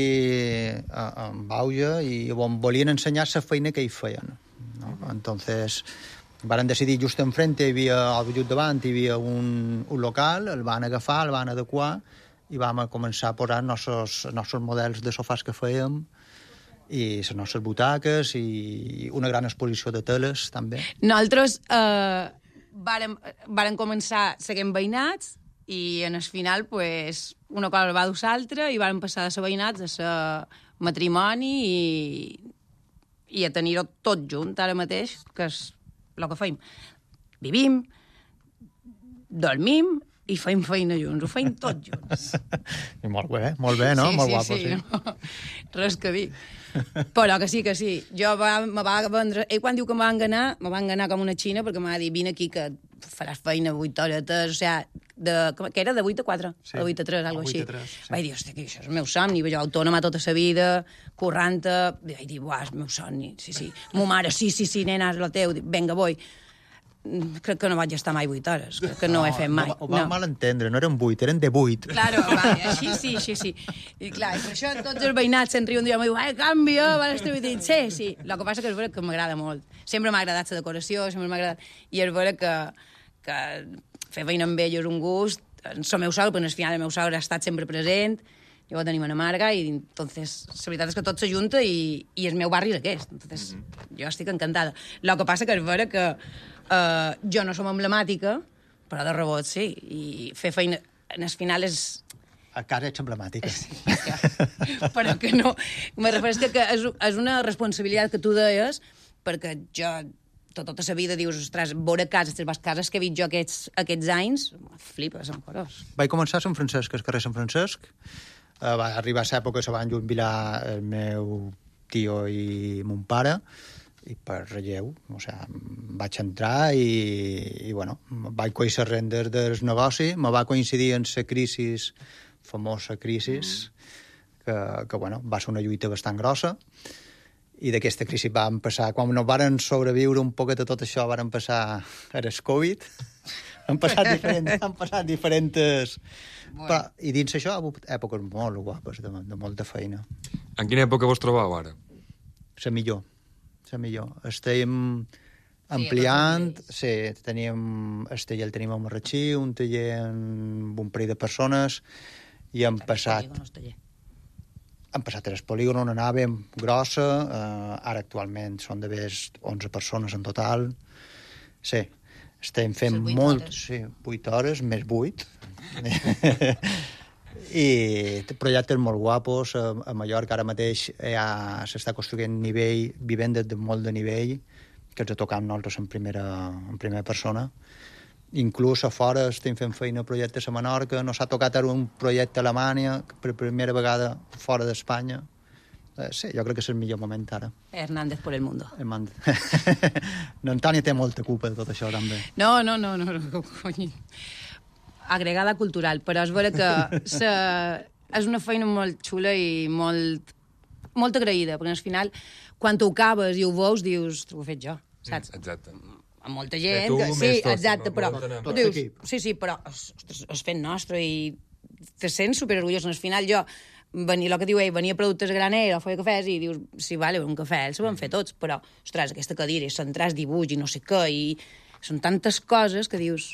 en auge i on volien ensenyar la feina que hi feien. No? Entonces, varen decidir just enfrente, hi havia, al just davant, hi havia un, un local, el van agafar, el van adequar, i vam començar a posar els nostres, nostres models de sofàs que fèiem i les nostres butaques i una gran exposició de teles, també. Nosaltres eh, vàrem, vàrem començar seguint veïnats i en el final pues, una cosa va dur l'altra i vàrem passar de ser veïnats a ser matrimoni i, i a tenir-ho tot junt ara mateix, que és el que feim. Vivim, dormim i feim feina junts, ho feim tots junts. I molt bé, molt bé, no? Sí, molt sí, guapo, sí. sí. No? Res que dir. Però que sí, que sí. Jo va, me va vendre... Ell quan diu que me va enganar, me va enganar com una xina perquè me va dir, vine aquí que faràs feina vuit horetes, o sigui, de, que era de vuit a quatre, sí. O de vuit a tres, alguna cosa així. Sí. Vaig dir, hòstia, que això és el meu somni, jo autònoma tota la vida, curranta, vaig dir, buah, és el meu somni, sí, sí. Mo mare, sí, sí, sí, nena, és el teu, dic, venga, vull. Crec que no vaig estar mai vuit hores, crec que no, no ho he fet mai. Ho va no. mal entendre, no eren vuit, eren de vuit. Claro, va, així sí, així sí. I clar, i per això tots els veïnats se'n riuen un dia i em diuen, ai, canvia, van estar vuit. Sí, sí, el que passa que és vera que m'agrada molt. Sempre m'ha agradat la decoració, sempre m'ha agradat... I és vera que, que fer feina amb ell és un gust. El meu sogre, però al final el meu sogre ha estat sempre present, jo tenim una marga, i entonces, la veritat és que tot s'ajunta i, i el meu barri és aquest. Entonces, mm-hmm. jo estic encantada. El que passa que és vera que Uh, jo no som emblemàtica, però de rebot sí, i fer feina en el final és... A casa ets emblemàtica. Sí, ja. Però que no... Me refereixo que és, és una responsabilitat que tu deies, perquè jo tota, tota la vida dius, ostres, veure cases, les cases que he vist jo aquests, aquests anys, flipes amb coros. Vaig començar a Sant Francesc, al carrer Sant Francesc, uh, va arribar a l'època que se van jubilar el meu tio i mon pare, i per relleu, o sigui, vaig entrar i, i bueno, vaig conèixer rendes del negoci, me va coincidir en la crisi, famosa crisi, mm. que, que bueno, va ser una lluita bastant grossa, i d'aquesta crisi vam passar, quan no varen sobreviure un poquet de tot això, varen passar el Covid, han passat diferents, han passat diferents... Bueno. Però, i dins això, èpoques molt guapes, de, de molta feina. En quina època vos trobeu ara? La millor. La millor. Estem ampliant, sí, sí, teníem el taller el tenim a Marratxí, un taller amb un parell de persones, i hem passat... Han passat el polígon, una nave grossa, eh, ara actualment són de més onze persones en total. Sí, estem fent molt... Sí, vuit hores, més vuit. I projectes molt guapos a, a Mallorca. Ara mateix ja s'està construint nivell, vivendes de molt de nivell, que ens ha tocat nosaltres en primera, en primera persona. Inclús a fora estem fent feina projectes a Menorca, no s'ha tocat ara un projecte a Alemanya, per primera vegada fora d'Espanya. Eh, sí, jo crec que és el millor moment ara. Hernández por el mundo. Hernández. N'Antònia té molta culpa de tot això, també. No, no, no, no, no cony. Agregada cultural, però és vera que se, és una feina molt xula i molt, molt agraïda, perquè al final, quan ho acabes i ho veus, dius, ho he fet jo, saps? Exacte. Amb molta gent, tu, que, sí, tot, exacte, no, però no dius, sí, sí, però ostres, és fet nostre i te sents superorgullós. Al final jo, venia, el que diu ell, venia productes graner o feia cafès i dius, sí, vale, un cafè, els vam fer tots, però, ostres, aquesta cadira, i centrars dibuix i no sé què, i són tantes coses que dius...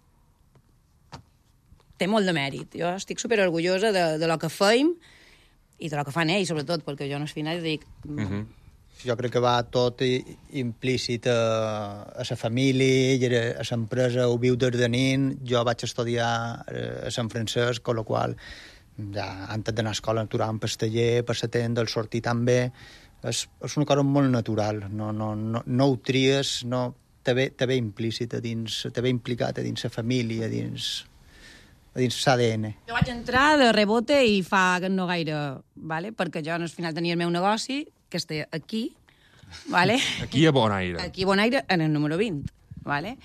té molt de mèrit. Jo estic superorgullosa de, de lo que feim i de lo que fan ells, sobretot, perquè jo no al final dic... Mm-hmm. Jo crec que va tot implícit a, a la família, i a l'empresa ho viu des de nin. Jo vaig estudiar a Sant Francesc, amb la qual ja, antes d'anar a escola naturàvem per taller, per la tenda, el sortir també. És, és una cosa molt natural, no, no, no, no ho tries, no, te ve, te ve implícit, a dins, te ve implicat a dins la família, a dins, a dins l'A D N. Jo vaig entrar de rebote i fa no gaire, vale? Perquè jo al final tenia el meu negoci, que està aquí, vale? Aquí a Bonaire. Aquí a Bonaire, en el número vint, vale?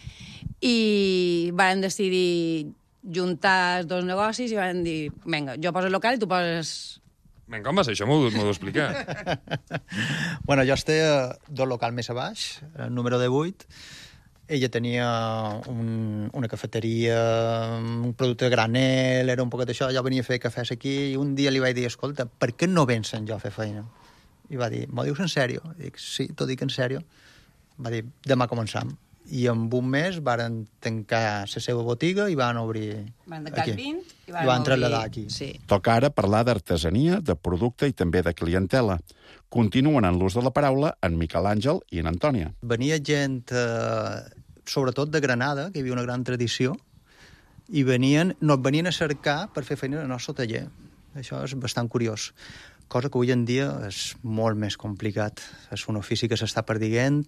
I van decidir juntar els dos negocis i van dir, vinga, jo poso el local i tu poses... Vinga, com va ser això? M'ho heu d'explicar. Bueno, jo estava dos locals més a baix, el número de vuit. Ella tenia un, una cafeteria, un producte de granel, era un poquet d'això, jo venia a fer cafès aquí, i un dia li vaig dir, escolta, per què no vens jo a fer feina? I va dir, m'ho dius en sèrio? I dic, sí, t'ho dic en sèrio. Va dir, demà començam. I en un mes varen tancar la seva botiga i van obrir van tancar aquí. el vint i van, I van traslladar aquí. Sí. Toca ara parlar d'artesania, de producte i també de clientela. Continuen en l'ús de la paraula en Miquel Àngel i en Antònia. Venia gent, eh, sobretot de Granada, que hi havia una gran tradició, i venien, no venien a cercar per fer feina al nostre taller. Això és bastant curiós. Cosa que avui en dia és molt més complicat. És un ofici que s'està perdent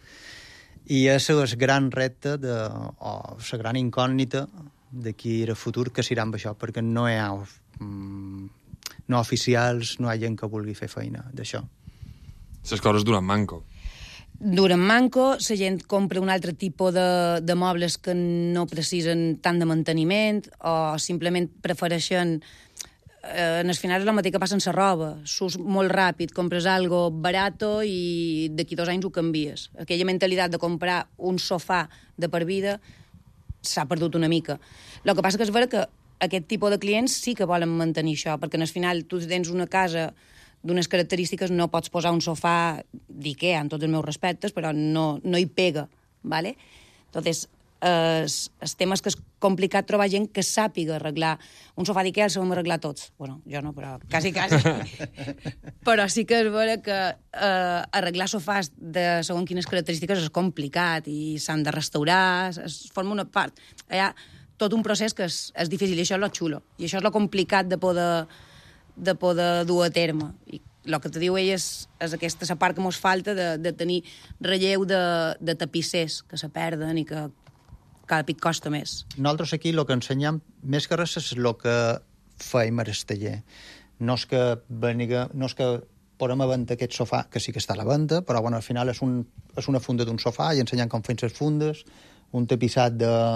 i és el gran repte de, o la gran incògnita d'aquí al futur que serà amb això, perquè no hi ha mm, no oficials, no hi ha gent que vulgui fer feina d'això. Les coses duren manco. Duren manco, la gent compra un altre tipus de, de mobles que no precisen tant de manteniment o simplement prefereixen... Eh, en el final és el mateix que passa amb la roba. Surts molt ràpid, compres algo barato i d'aquí dos anys ho canvies. Aquella mentalitat de comprar un sofà de per vida s'ha perdut una mica. El que passa que és vera que aquest tipus de clients sí que volen mantenir això, perquè al final tu tens una casa d'unes característiques, no pots posar un sofà d'Ikea, amb tots els meus respectes, però no, no hi pega, ¿vale? Entonces, el tema és que és complicat trobar gent que sàpiga arreglar. Un sofà d'Ikea el sabem arreglar tots. Bueno, jo no, però quasi, quasi. Però sí que és vera que eh, arreglar sofàs de segons quines característiques és complicat i s'han de restaurar, es forma una part. Hi ha tot un procés que és, és difícil, i això és lo xulo. I això és lo complicat de poder, de poder dur a terme. I el que te diu ell és, és aquesta la part que mos falta de, de tenir relleu de, de tapissers que se perden i que cada pic costa més. Nosaltres aquí el que ensenyem, més que res, és el que feim al taller. No és que veniga, no és que posem a venda aquest sofà, que sí que està a la venda, però bueno, al final és, un, és una funda d'un sofà i ensenyem com fem les fundes, un tapissat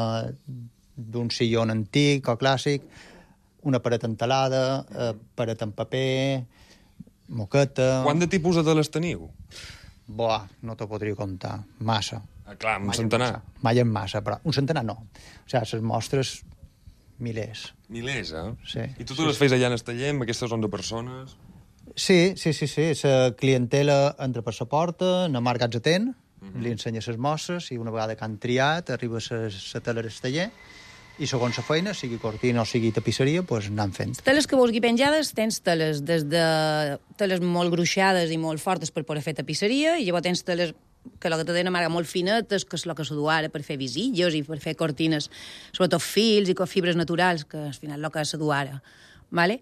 d'un sillon antic o clàssic, una paret entelada, eh, paret en paper, moqueta... Quant de tipus de teles teniu? Buah, no t'ho podria comptar. Massa. Ah, clar, un mai centenar. En massa. Mai en massa, però un centenar no. O sigui, les mostres, milers. Milers, eh? Sí. I tu te les fes allà en el taller, amb aquestes onze persones? Sí, sí, sí, sí. La clientela entra per la porta, na Marc ens atén, uh -huh. li ensenya les mostres, i una vegada que han triat, arriba la tela al taller, i segons la feina, sigui cortina o sigui tapisseria, doncs anem fent. Teles que vulgui penjades, tens teles des de teles molt gruixades i molt fortes per poder fer tapisseria, i llavors tens teles que el que te tenen marca molt finetes, que és el que s'ho du ara per fer visillos i per fer cortines, sobretot fils i fibres naturals, que al final el que s'ho du ara. ¿Vale?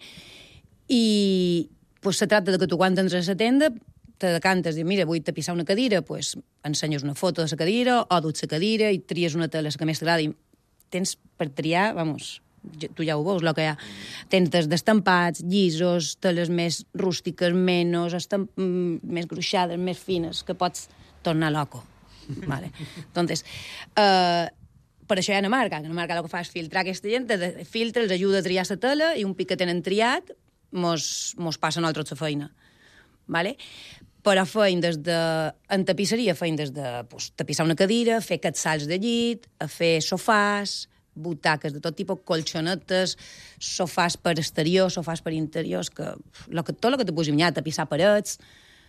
I pues, se tracta de que tu quan entres a la tenda te decantes, dius, mira, vull tapissar una cadira, pues, ensenyes una foto de la cadira o duts la cadira i tries una tela que més t'agrada i tens per triar, vamos, tu ja ho veus, el que hi ha. Tens des d'estampats, llisos, teles més rústiques, menys, estamp... més gruixades, més fines, que pots tornar loco. Vale. Entonces, eh, per això hi ha una marca, que una marca el que fa és filtrar aquesta gent, filtra, els ajuda a triar la tela i un pic que tenen triat mos, mos passa a nosaltres la feina. Vale? Però feim des de... En tapisseria feim des de pues, tapissar una cadira, fer catsals de llit, a fer sofàs, butaques de tot tipus, colxonetes, sofàs per exterior, sofàs per interiors, que, lo que tot el que te puguis imaginar, tapissar parets,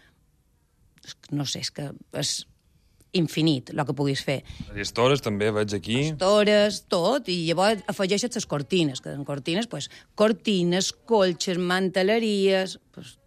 no sé, és que és infinit el que puguis fer. Les estores també veig aquí. Estores, tot, i llavors afegeixes les cortines, que en cortines, pues, cortines, colxes, manteleries, pues,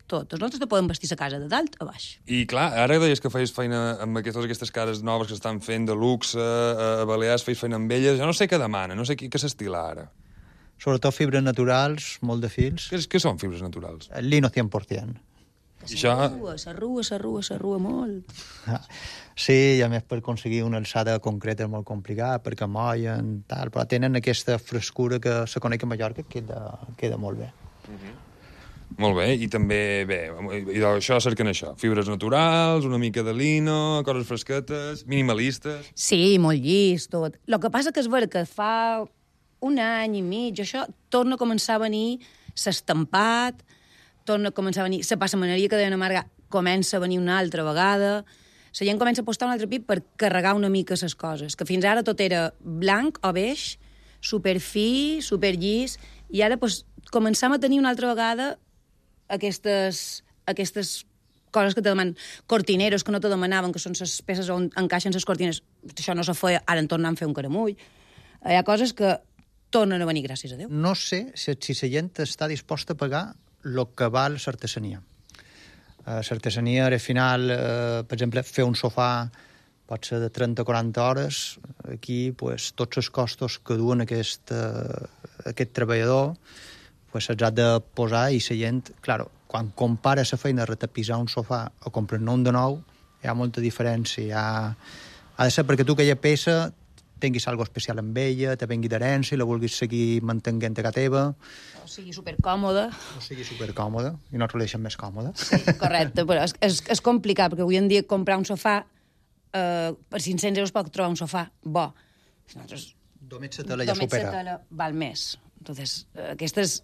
tot. Els nostres te poden vestir la casa de dalt a baix. I clar, ara deies que feies feina amb aquestes, aquestes cares noves que s'estan fent de luxe, a Balears feies feina amb elles, jo no sé què demana, no sé què, què s'estila ara. Sobretot fibres naturals, molt de fils. Què, què són fibres naturals? El lino cent per cent. Que s'arrua, s'arrua, s'arrua, s'arrua molt. Sí, i a més per aconseguir una alçada concreta és molt complicat, perquè mollen, tal, però tenen aquesta frescura que se coneix a Mallorca, que queda, queda molt bé. Uh-huh. Molt bé, i també, bé, i això cerquen això, fibres naturals, una mica de lino, coses fresquetes, minimalistes... Sí, molt llis, tot. El que passa que és vera que fa un any i mig, això torna a començar a venir s'estampat, torna a començar a venir la passamaneria que deien a Marga, comença a venir una altra vegada, la gent comença a apostar un altre pit per carregar una mica les coses, que fins ara tot era blanc o beix, superfi, superllis, i ara pues, començam a tenir una altra vegada aquestes, aquestes coses que te demanen, cortineros que no te demanaven, que són les peces on encaixen les cortines, això no se feia, ara en tornem a fer un caramull. Hi ha coses que tornen a venir, gràcies a Déu. No sé si, si la gent està disposta a pagar el que val l'artesania. Uh, l'artesania, al final, uh, per exemple, fer un sofà pot ser de trenta o quaranta hores. Aquí, pues, tots els costos que duen aquest, uh, aquest treballador pues, se'ls ha de posar i la gent, clar, quan compara la feina de retapisar un sofà o comprar-ne un de nou, hi ha molta diferència. Hi ha... Ha de ser perquè tu aquella peça tinguis alguna especial amb ella, te vengui d'herència i la vulguis seguir mantenint a casa teva. O sigui supercòmode. O sigui supercòmode, i nosaltres ho deixem més còmode. Sí, correcte, però és, és, és complicat, perquè avui en dia comprar un sofà, eh, per cinc-cents euros pot trobar un sofà bo. Nosaltres... Domets la tela ja supera. Domets la tela val més. Entonces, eh, aquesta és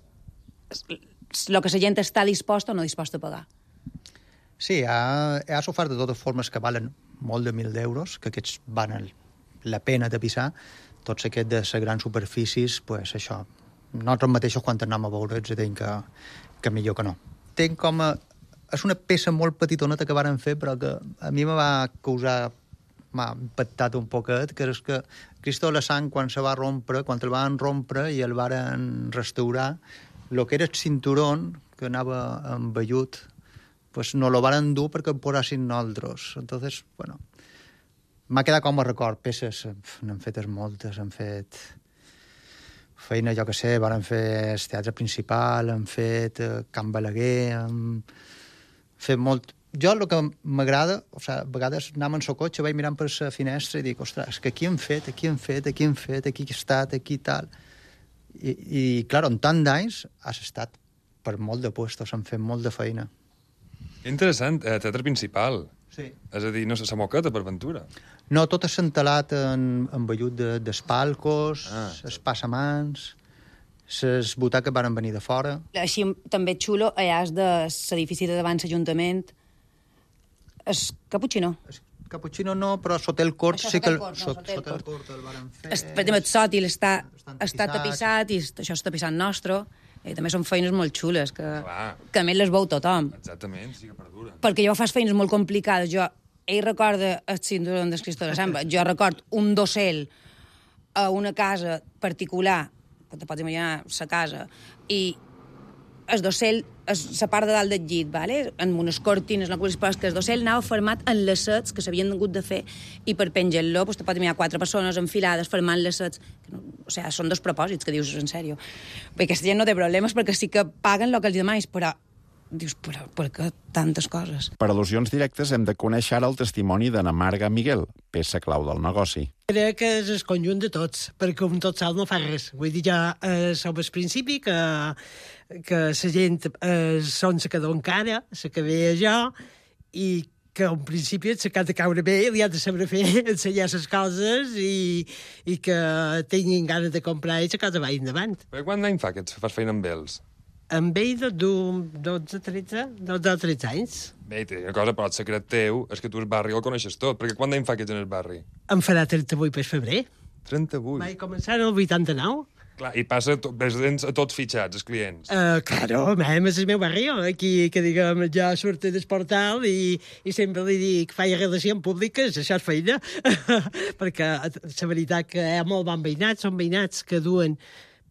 el que la gent està disposta o no disposta a pagar. Sí, hi ha, hi ha sofàs de totes formes que valen molt de mil d'euros, que aquests van el la pena de pisar, tots aquests de les grans superfícies, pues això, nosaltres mateixos quan anem a veure ens diuen que, que millor que no. Tenc com a... És una peça molt petitoneta que varen fer, però que a mi me va causar... m'ha impactat un poquet, que és que Cristo de la Sang, quan se va rompre, quan el van rompre i el varen restaurar, el que era el cinturón, que anava envellut, pues no lo varen dur perquè el posassin nosaltres. Entonces, bueno... M'ha quedat com a record, peces, n'han fetes moltes, han fet feina, jo que sé, van fer el teatre principal, han fet eh, Can Balaguer, han fet molt... Jo el que m'agrada, o sigui, a vegades anàvem en el cotxe, vaig mirant per la finestra i dic, ostres, que aquí han fet, aquí han fet, aquí han fet, aquí he estat, aquí tal... I, i clar, en tant d'anys has estat per molt de puestos, han fet molt de feina. Interessant, eh, teatre principal. Sí. És a dir, no sé, la moqueta per Ventura. No, tot és entelat en, en vellut de, dels palcos, ah, els passamans, les butaques van venir de fora. Així també xulo, allà és de l'edifici de davant l'Ajuntament. És caputxino. Caputxino no, però sota el cort això, sí que... Cort, no, sota, sota el sota el cort. cort el van fer. Es, per exemple, el sòtil està, tapissat. està tapissat i això és tapissat nostre. I també són feines molt xules, que, Clar. que a més les veu tothom. Exactament, sí que perduren. Perquè jo fas feines molt complicades. Jo, ell recorda el cinturó del Cristo de la Samba. Jo record un dossel a una casa particular, que te pots imaginar, la casa, i el dossel, la part de dalt del llit, vale? Amb unes cortines, no però que el dossel anava format en lacets que s'havien hagut de fer, i per penjar-lo pues, te pots imaginar quatre persones enfilades formant lacets. No, o sigui, són dos propòsits, que dius, en sèrio. Perquè aquesta gent no té problemes perquè sí que paguen el que els demanes, però dius, però per què tantes coses? Per al·lusions directes hem de conèixer ara el testimoni d'Anna Marga Miguel, peça clau del negoci. Crec que és el conjunt de tots, perquè un tot sol no fa res. Vull dir, ja eh, som al principi que, que la gent eh, són la que don cara, la que ve jo, i que en principi s'ha de caure bé, li ha de saber fer, ensenyar les coses i, i que tinguin ganes de comprar i la cosa va endavant. Per quant d'any fa que fas feina amb ells? Amb ell de dotze, tretze, dotze o tretze anys. Bé, una cosa, però el secret teu és que tu el barri el coneixes tot, perquè quant d'any fa que ets en el barri? Em farà trenta-vuit per febrer. trenta-vuit? Vaig començar el vuitanta-nou. Clar, i passa tot, a tots fitxats, els clients. Uh, claro, mem, és el meu barri, aquí, que diguem, ja surto del portal i, i sempre li dic, faig relacions públiques, això és feina, perquè la veritat que hi ha molt bon veïnats, són veïnats que duen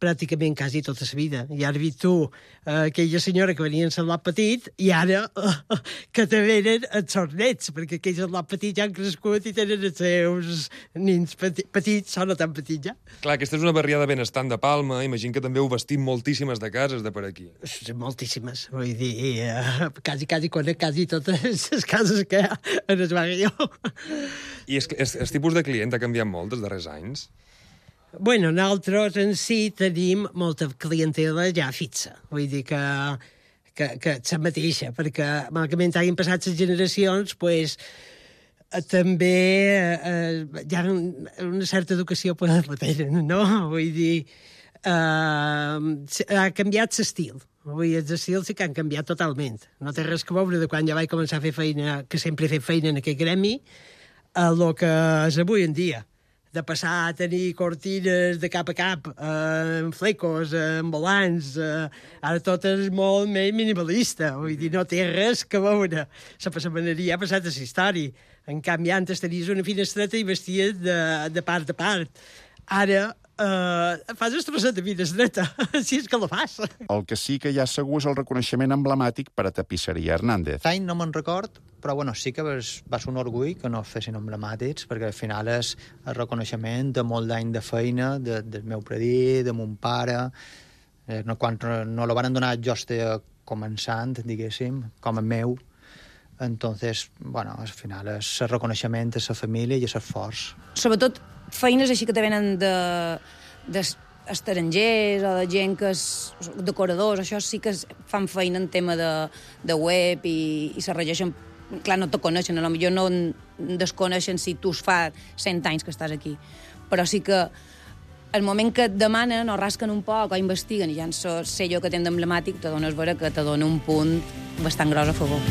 pràcticament quasi tota la vida. I ara vist tu, eh, aquella senyora que venia en el lot petit, i ara eh, que te venen els seus nets, perquè aquells en lot petit ja han crescut i tenen els seus nins peti, petits, o no tan petits ja. Clar, aquesta és una barriada benestant de Palma, imagino que també heu vestit moltíssimes de cases de per aquí. Moltíssimes, vull dir, eh, quasi, quasi conec quasi totes les cases que hi ha en el barri. I és, és, el tipus de client ha canviat molt els darrers anys? Bueno, nosaltres en si tenim molta clientela ja fixa. Vull dir que, que, que és la mateixa, perquè malament hagin passat les generacions, pues, eh, també eh, hi ha una certa educació per la tenen, no? Vull dir, eh, ha canviat l'estil. Vull dir, els estils sí que han canviat totalment. No té res que veure de quan ja vaig començar a fer feina, que sempre he fet feina en aquest gremi, a lo que és avui en dia. De passar a tenir cortines de cap a cap, eh, amb flecos, eh, amb volants, eh, ara tot és molt més minimalista, vull dir, no té res que veure. La passamaneria ha passat a la història. En canvi, antes tenies una finestreta i vesties de, de part a part. Ara eh, fas el trosset de finestreta, si és que la fas. El que sí que hi ha segur és el reconeixement emblemàtic per a Tapisseria Hernández. L'any no me'n record, però bueno, sí que va ser un orgull que no fessin emblemàtics, perquè al final és el reconeixement de molt d'any de feina, de, del meu predí, de mon pare. Eh, no, quan no lo van donar jo estava començant, diguéssim, com a meu. Entonces, bueno, al final és el reconeixement a la família i a l'esforç. Sobretot feines així que te venen de, de estrangers o de gent que és decoradors, això sí que fan feina en tema de, de web i, i se regeixen. Clar, no te coneixen, potser no desconeixen si tu fa cent anys que estàs aquí, però sí que el moment que et demanen o rasquen un poc o investiguen i ja en so, sé jo que tenen d'emblemàtic, te dones veure que te dona un punt bastant gros a favor.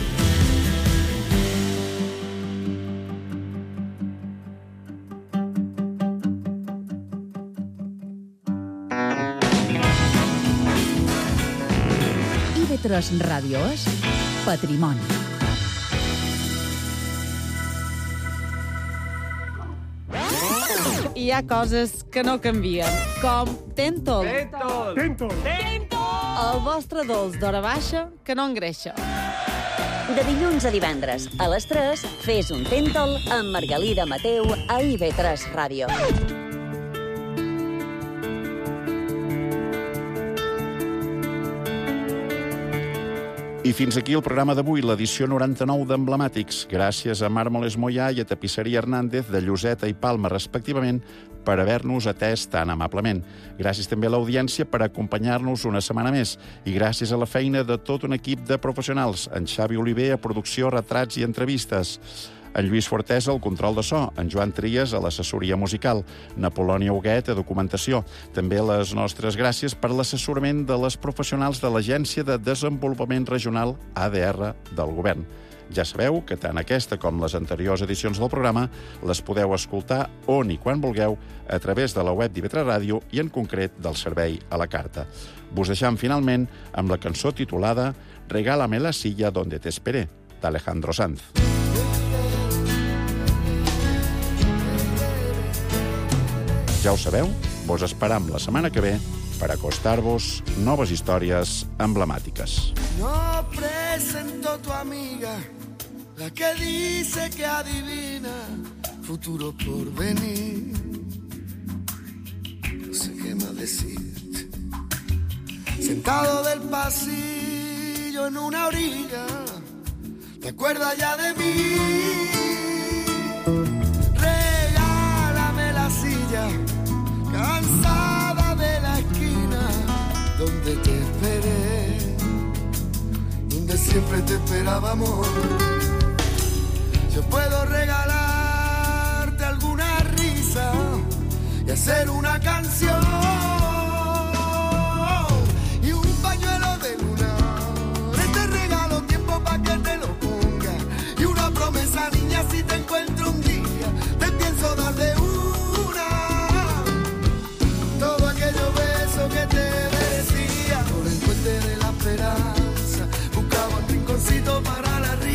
I V tres Ràdio és Patrimoni. Hi ha coses que no canvien, com Tentol. Tentol! Tentol! Tentol! El vostre dolç d'hora baixa que no engreixa. De dilluns a divendres, a les tres, fes un Tentol amb Margalida Mateu a I V tres Ràdio. I fins aquí el programa d'avui, l'edició noranta-nou d'Emblemàtics. Gràcies a Màrmoles Moyà i a Tapisseria Hernández de Lloseta i Palma, respectivament, per haver-nos atès tan amablement. Gràcies també a l'audiència per acompanyar-nos una setmana més. I gràcies a la feina de tot un equip de professionals, en Xavi Oliver a producció, retrats i entrevistes, en Lluís Fortesa al control de so, en Joan Trias a l'assessoria musical, Napolònia Huguet a documentació. També les nostres gràcies per l'assessorament de les professionals de l'Agència de Desenvolupament Regional A D R del Govern. Ja sabeu que tant aquesta com les anteriors edicions del programa les podeu escoltar on i quan vulgueu a través de la web d'I V tres Ràdio i en concret del servei a la carta. Vos deixam finalment amb la cançó titulada Regálame la silla donde te esperé, d'Alejandro Sanz. Ja ho sabeu, vos esperam la setmana que ve per acostar-vos noves històries emblemàtiques. No presento tu amiga, la que dice que adivina futuro por venir. No sé qué más decirte. Sentado del pasillo en una orilla, ¿te acuerdas ya de mí? Regálame la silla, cansada de la esquina donde te esperé, donde siempre te esperaba, amor. Yo puedo regalarte alguna risa y hacer una canción y un pañuelo de luna. Te regalo tiempo pa' que te lo ponga y una promesa, niña, si te encuentro un día te pienso dar de una todo aquello beso que te merecía. Por el puente de la esperanza buscaba un rinconcito para la risa.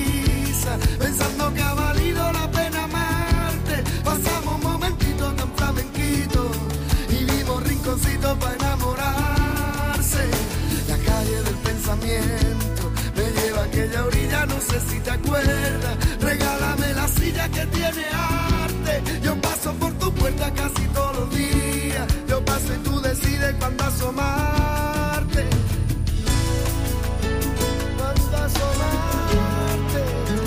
que tiene arte. Yo paso por tu puerta casi todos los días. Yo paso y tú decides cuándo asomarte. Cuándo asomarte.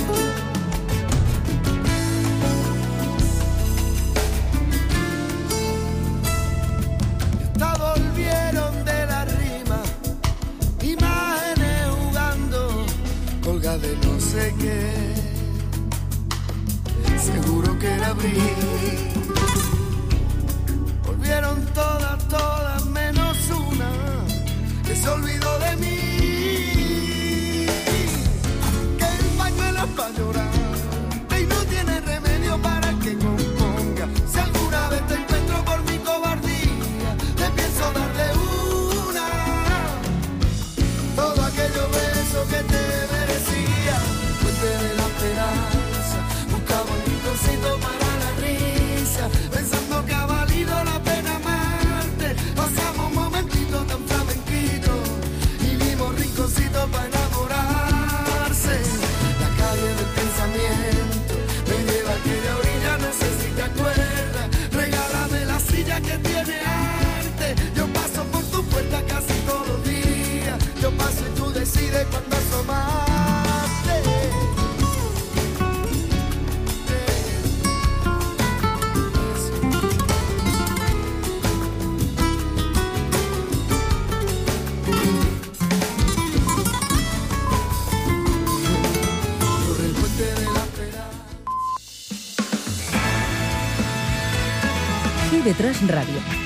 Esta volvieron de la rima, imágenes jugando, colga de no sé qué. Seguro que era abril. Volvieron todas, todas menos una que se olvidó de mí. Que el pañuelo es para llorar y no tiene remedio para que componga. Si alguna vez te encuentro por mi cobardía, te pienso dar de una todo aquello beso que te merecía. Fuente de la esperanza, buscaba un rinconcito para la risa, pensando que ha valido la pena amarte. Pasamos momentitos tan flamenquitos y vimos rinconcitos para enamorarse. La calle del pensamiento me lleva a aquella orilla, no sé si te acuerdas. Regálame la silla que tiene arte. Yo paso por tu puerta casi todos los días. Yo paso y tú decides cuándo asomarte. I V tres Ràdio.